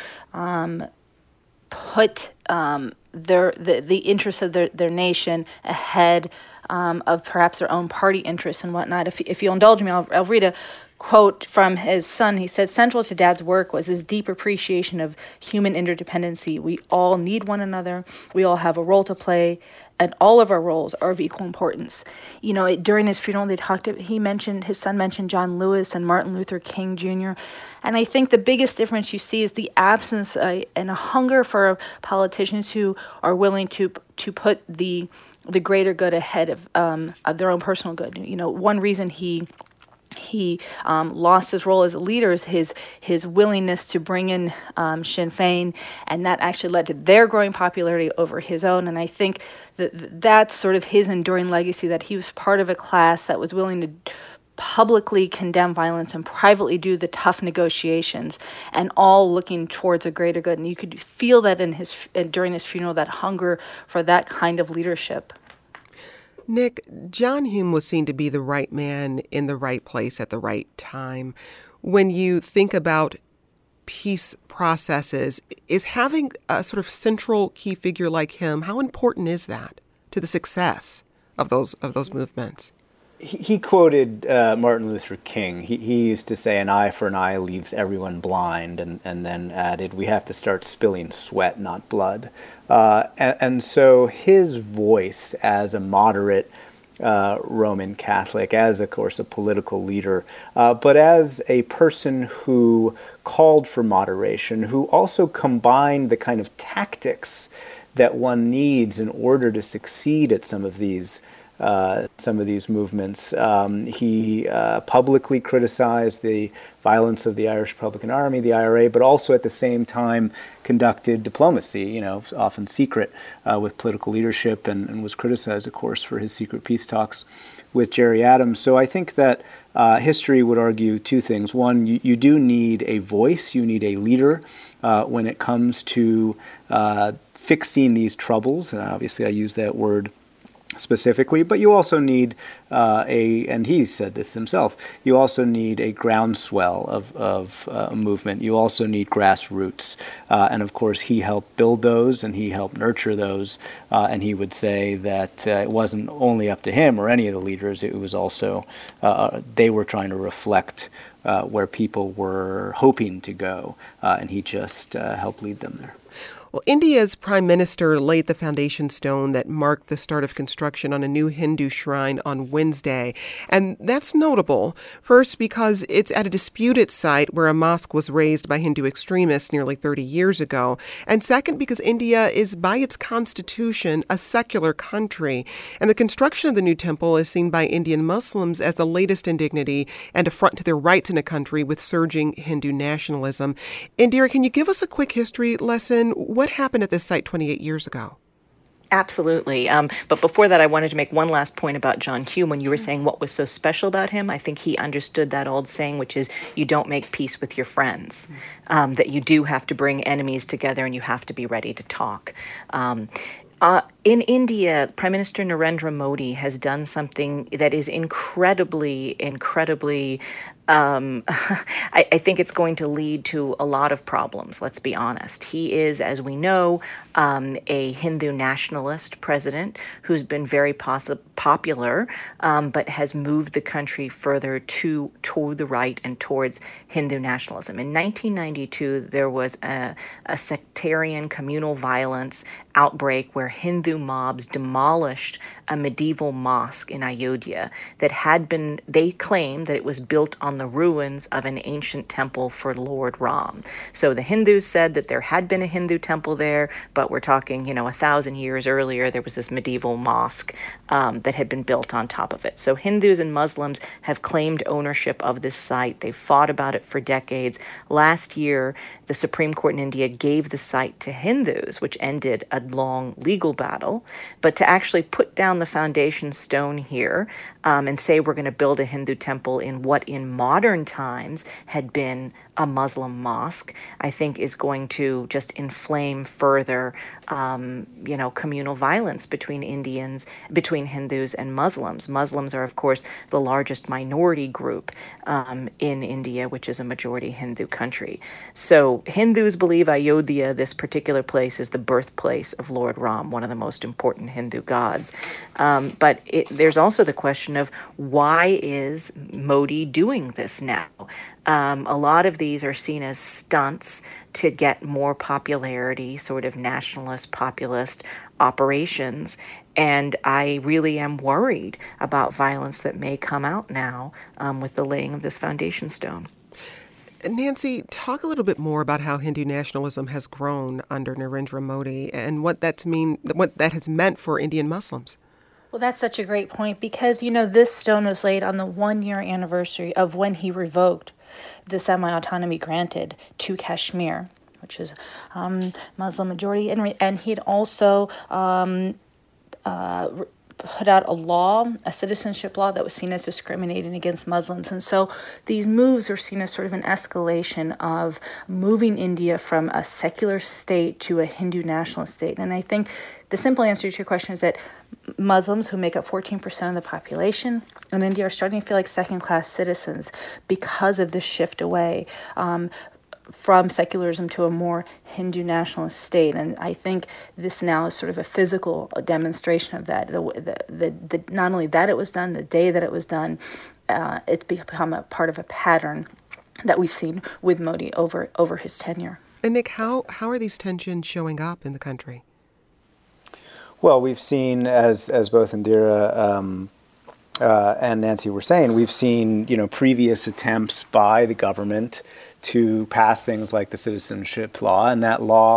put the interests of their nation ahead of perhaps their own party interests and whatnot. If you'll indulge me, I'll read a quote from his son. He said, "Central to Dad's work was his deep appreciation of human interdependency. We all need one another. We all have a role to play, and all of our roles are of equal importance." You know, during his funeral, his son mentioned John Lewis and Martin Luther King Jr. And I think the biggest difference you see is the absence and a hunger for politicians who are willing to put the greater good ahead of their own personal good. You know, one reason he lost his role as a leader is his willingness to bring in Sinn Féin, and that actually led to their growing popularity over his own. And I think that's sort of his enduring legacy, that he was part of a class that was willing to publicly condemn violence and privately do the tough negotiations, and all looking towards a greater good. And you could feel that during his funeral, that hunger for that kind of leadership. Nick, John Hume was seen to be the right man in the right place at the right time. When you think about peace processes, is having a sort of central key figure like him, how important is that to the success of those movements? He quoted Martin Luther King. He used to say, "An eye for an eye leaves everyone blind," and then added, "We have to start spilling sweat, not blood." And so his voice as a moderate Roman Catholic, as, of course, a political leader, but as a person who called for moderation, who also combined the kind of tactics that one needs in order to succeed at some of these some of these movements. He publicly criticized the violence of the Irish Republican Army, the IRA, but also at the same time conducted diplomacy, often secret, with political leadership, and was criticized, of course, for his secret peace talks with Gerry Adams. So I think that history would argue two things. One, you do need a voice, you need a leader when it comes to fixing these troubles, and obviously I use that word specifically, but you also need and he said this himself, you also need a groundswell of movement. You also need grassroots. And of course, he helped build those and he helped nurture those. And he would say that it wasn't only up to him or any of the leaders, it was also, they were trying to reflect where people were hoping to go. And he just helped lead them there. Well, India's prime minister laid the foundation stone that marked the start of construction on a new Hindu shrine on Wednesday. And that's notable, first because it's at a disputed site where a mosque was razed by Hindu extremists nearly 30 years ago. And second, because India is, by its constitution, a secular country. And the construction of the new temple is seen by Indian Muslims as the latest indignity and affront to their rights in a country with surging Hindu nationalism. Indira, can you give us a quick history lesson? What happened at this site 28 years ago? Absolutely. But before that, I wanted to make one last point about John Hume. When you were saying what was so special about him, I think he understood that old saying, which is you don't make peace with your friends, that you do have to bring enemies together and you have to be ready to talk. In India, Prime Minister Narendra Modi has done something that is incredibly I think it's going to lead to a lot of problems, let's be honest. He is, as we know, a Hindu nationalist president who's been very popular, but has moved the country further toward the right and towards Hindu nationalism. In 1992, there was a sectarian communal violence outbreak where Hindu mobs demolished a medieval mosque in Ayodhya that had been, they claimed that it was built on the ruins of an ancient temple for Lord Ram. So the Hindus said that there had been a Hindu temple there, but we're talking, 1,000 years earlier, there was this medieval mosque that had been built on top of it. So Hindus and Muslims have claimed ownership of this site. They've fought about it for decades. Last year, the Supreme Court in India gave the site to Hindus, which ended a long legal battle. But to actually put down the foundation stone here and say we're going to build a Hindu temple in what in modern times had been a Muslim mosque, I think is going to just inflame further, communal violence between Hindus and Muslims. Muslims are, of course, the largest minority group in India, which is a majority Hindu country. So Hindus believe Ayodhya, this particular place, is the birthplace of Lord Ram, one of the most important Hindu gods. But there's also the question of why is Modi doing this now? A lot of these are seen as stunts to get more popularity, sort of nationalist, populist operations. And I really am worried about violence that may come out now with the laying of this foundation stone. Nancy, talk a little bit more about how Hindu nationalism has grown under Narendra Modi and what that has meant for Indian Muslims. Well, that's such a great point because, this stone was laid on the 1-year anniversary of when he revoked the semi-autonomy granted to Kashmir, which is Muslim majority. And he'd also put out a citizenship law that was seen as discriminating against Muslims. And so these moves are seen as sort of an escalation of moving India from a secular state to a Hindu nationalist state. And I think the simple answer to your question is that Muslims, who make up 14% of the population in India, are starting to feel like second-class citizens because of this shift away from secularism to a more Hindu nationalist state. And I think this now is sort of a physical demonstration of that. Not only that it was done, the day that it was done, it's become a part of a pattern that we've seen with Modi over his tenure. And Nick, how are these tensions showing up in the country? Well, we've seen, as both Indira and Nancy were saying, we've seen previous attempts by the government to pass things like the citizenship law, and that law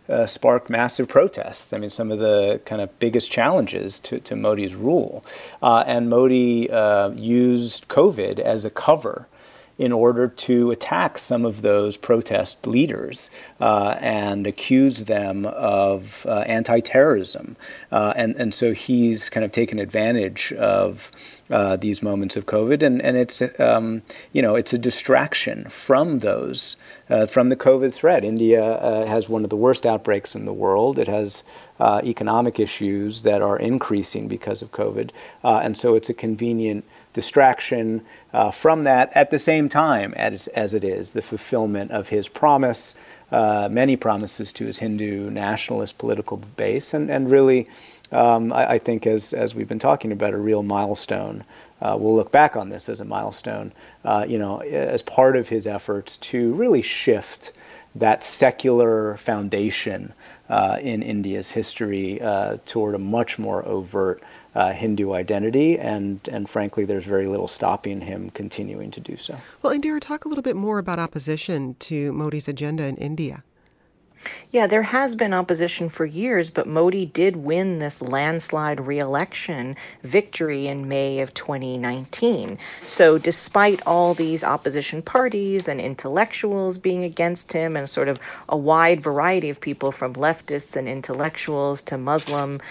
spark massive protests. I mean, some of the kind of biggest challenges to Modi's rule. And Modi used COVID as a cover in order to attack some of those protest leaders and accuse them of anti-terrorism. And so he's kind of taken advantage of these moments of COVID, and it's it's a distraction from those from the COVID threat. India has one of the worst outbreaks in the world. It has economic issues that are increasing because of COVID, and so it's a convenient distraction from that. At the same time as it is the fulfillment of his promise, many promises to his Hindu nationalist political base, and really. I think, as we've been talking about, a real milestone. We'll look back on this as a milestone, as part of his efforts to really shift that secular foundation in India's history toward a much more overt Hindu identity, and frankly, there's very little stopping him continuing to do so. Well, Indira, talk a little bit more about opposition to Modi's agenda in India. Yeah, there has been opposition for years, but Modi did win this landslide re-election victory in May of 2019. So despite all these opposition parties and intellectuals being against him, and sort of a wide variety of people from leftists and intellectuals to Muslim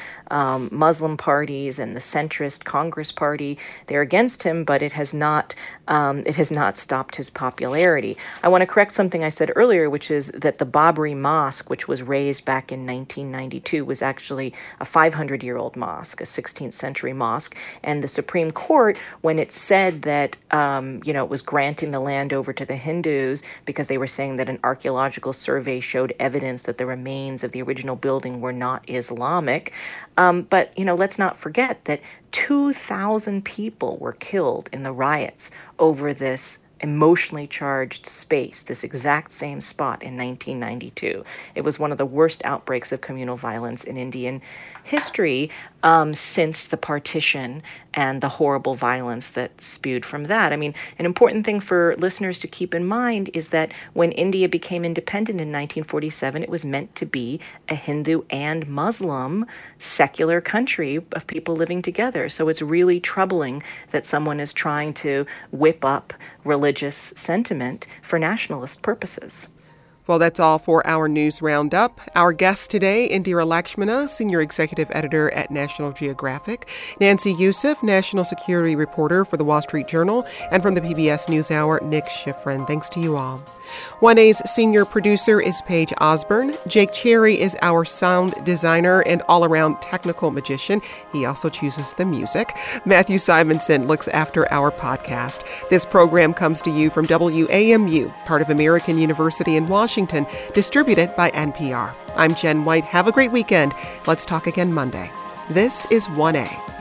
parties and the centrist Congress Party, they're against him, but it has not stopped his popularity. I want to correct something I said earlier, which is that the Babri Mosque, which was raised back in 1992, was actually a 500-year-old mosque, a 16th century mosque. And the Supreme Court, when it said that, it was granting the land over to the Hindus because they were saying that an archaeological survey showed evidence that the remains of the original building were not Islamic. But let's not forget that 2,000 people were killed in the riots over this emotionally charged space, this exact same spot in 1992. It was one of the worst outbreaks of communal violence in Indian history since the partition and the horrible violence that spewed from that. I mean, an important thing for listeners to keep in mind is that when India became independent in 1947, it was meant to be a Hindu and Muslim secular country of people living together. So it's really troubling that someone is trying to whip up religious sentiment for nationalist purposes. Well, that's all for our news roundup. Our guests today, Indira Lakshmana, Senior Executive Editor at National Geographic, Nancy Youssef, National Security Reporter for The Wall Street Journal, and from the PBS NewsHour, Nick Schifrin. Thanks to you all. 1A's senior producer is Paige Osborne. Jake Cherry is our sound designer and all-around technical magician. He also chooses the music. Matthew Simonson looks after our podcast. This program comes to you from WAMU, part of American University in Washington, distributed by NPR. I'm Jen White. Have a great weekend. Let's talk again Monday. This is 1A.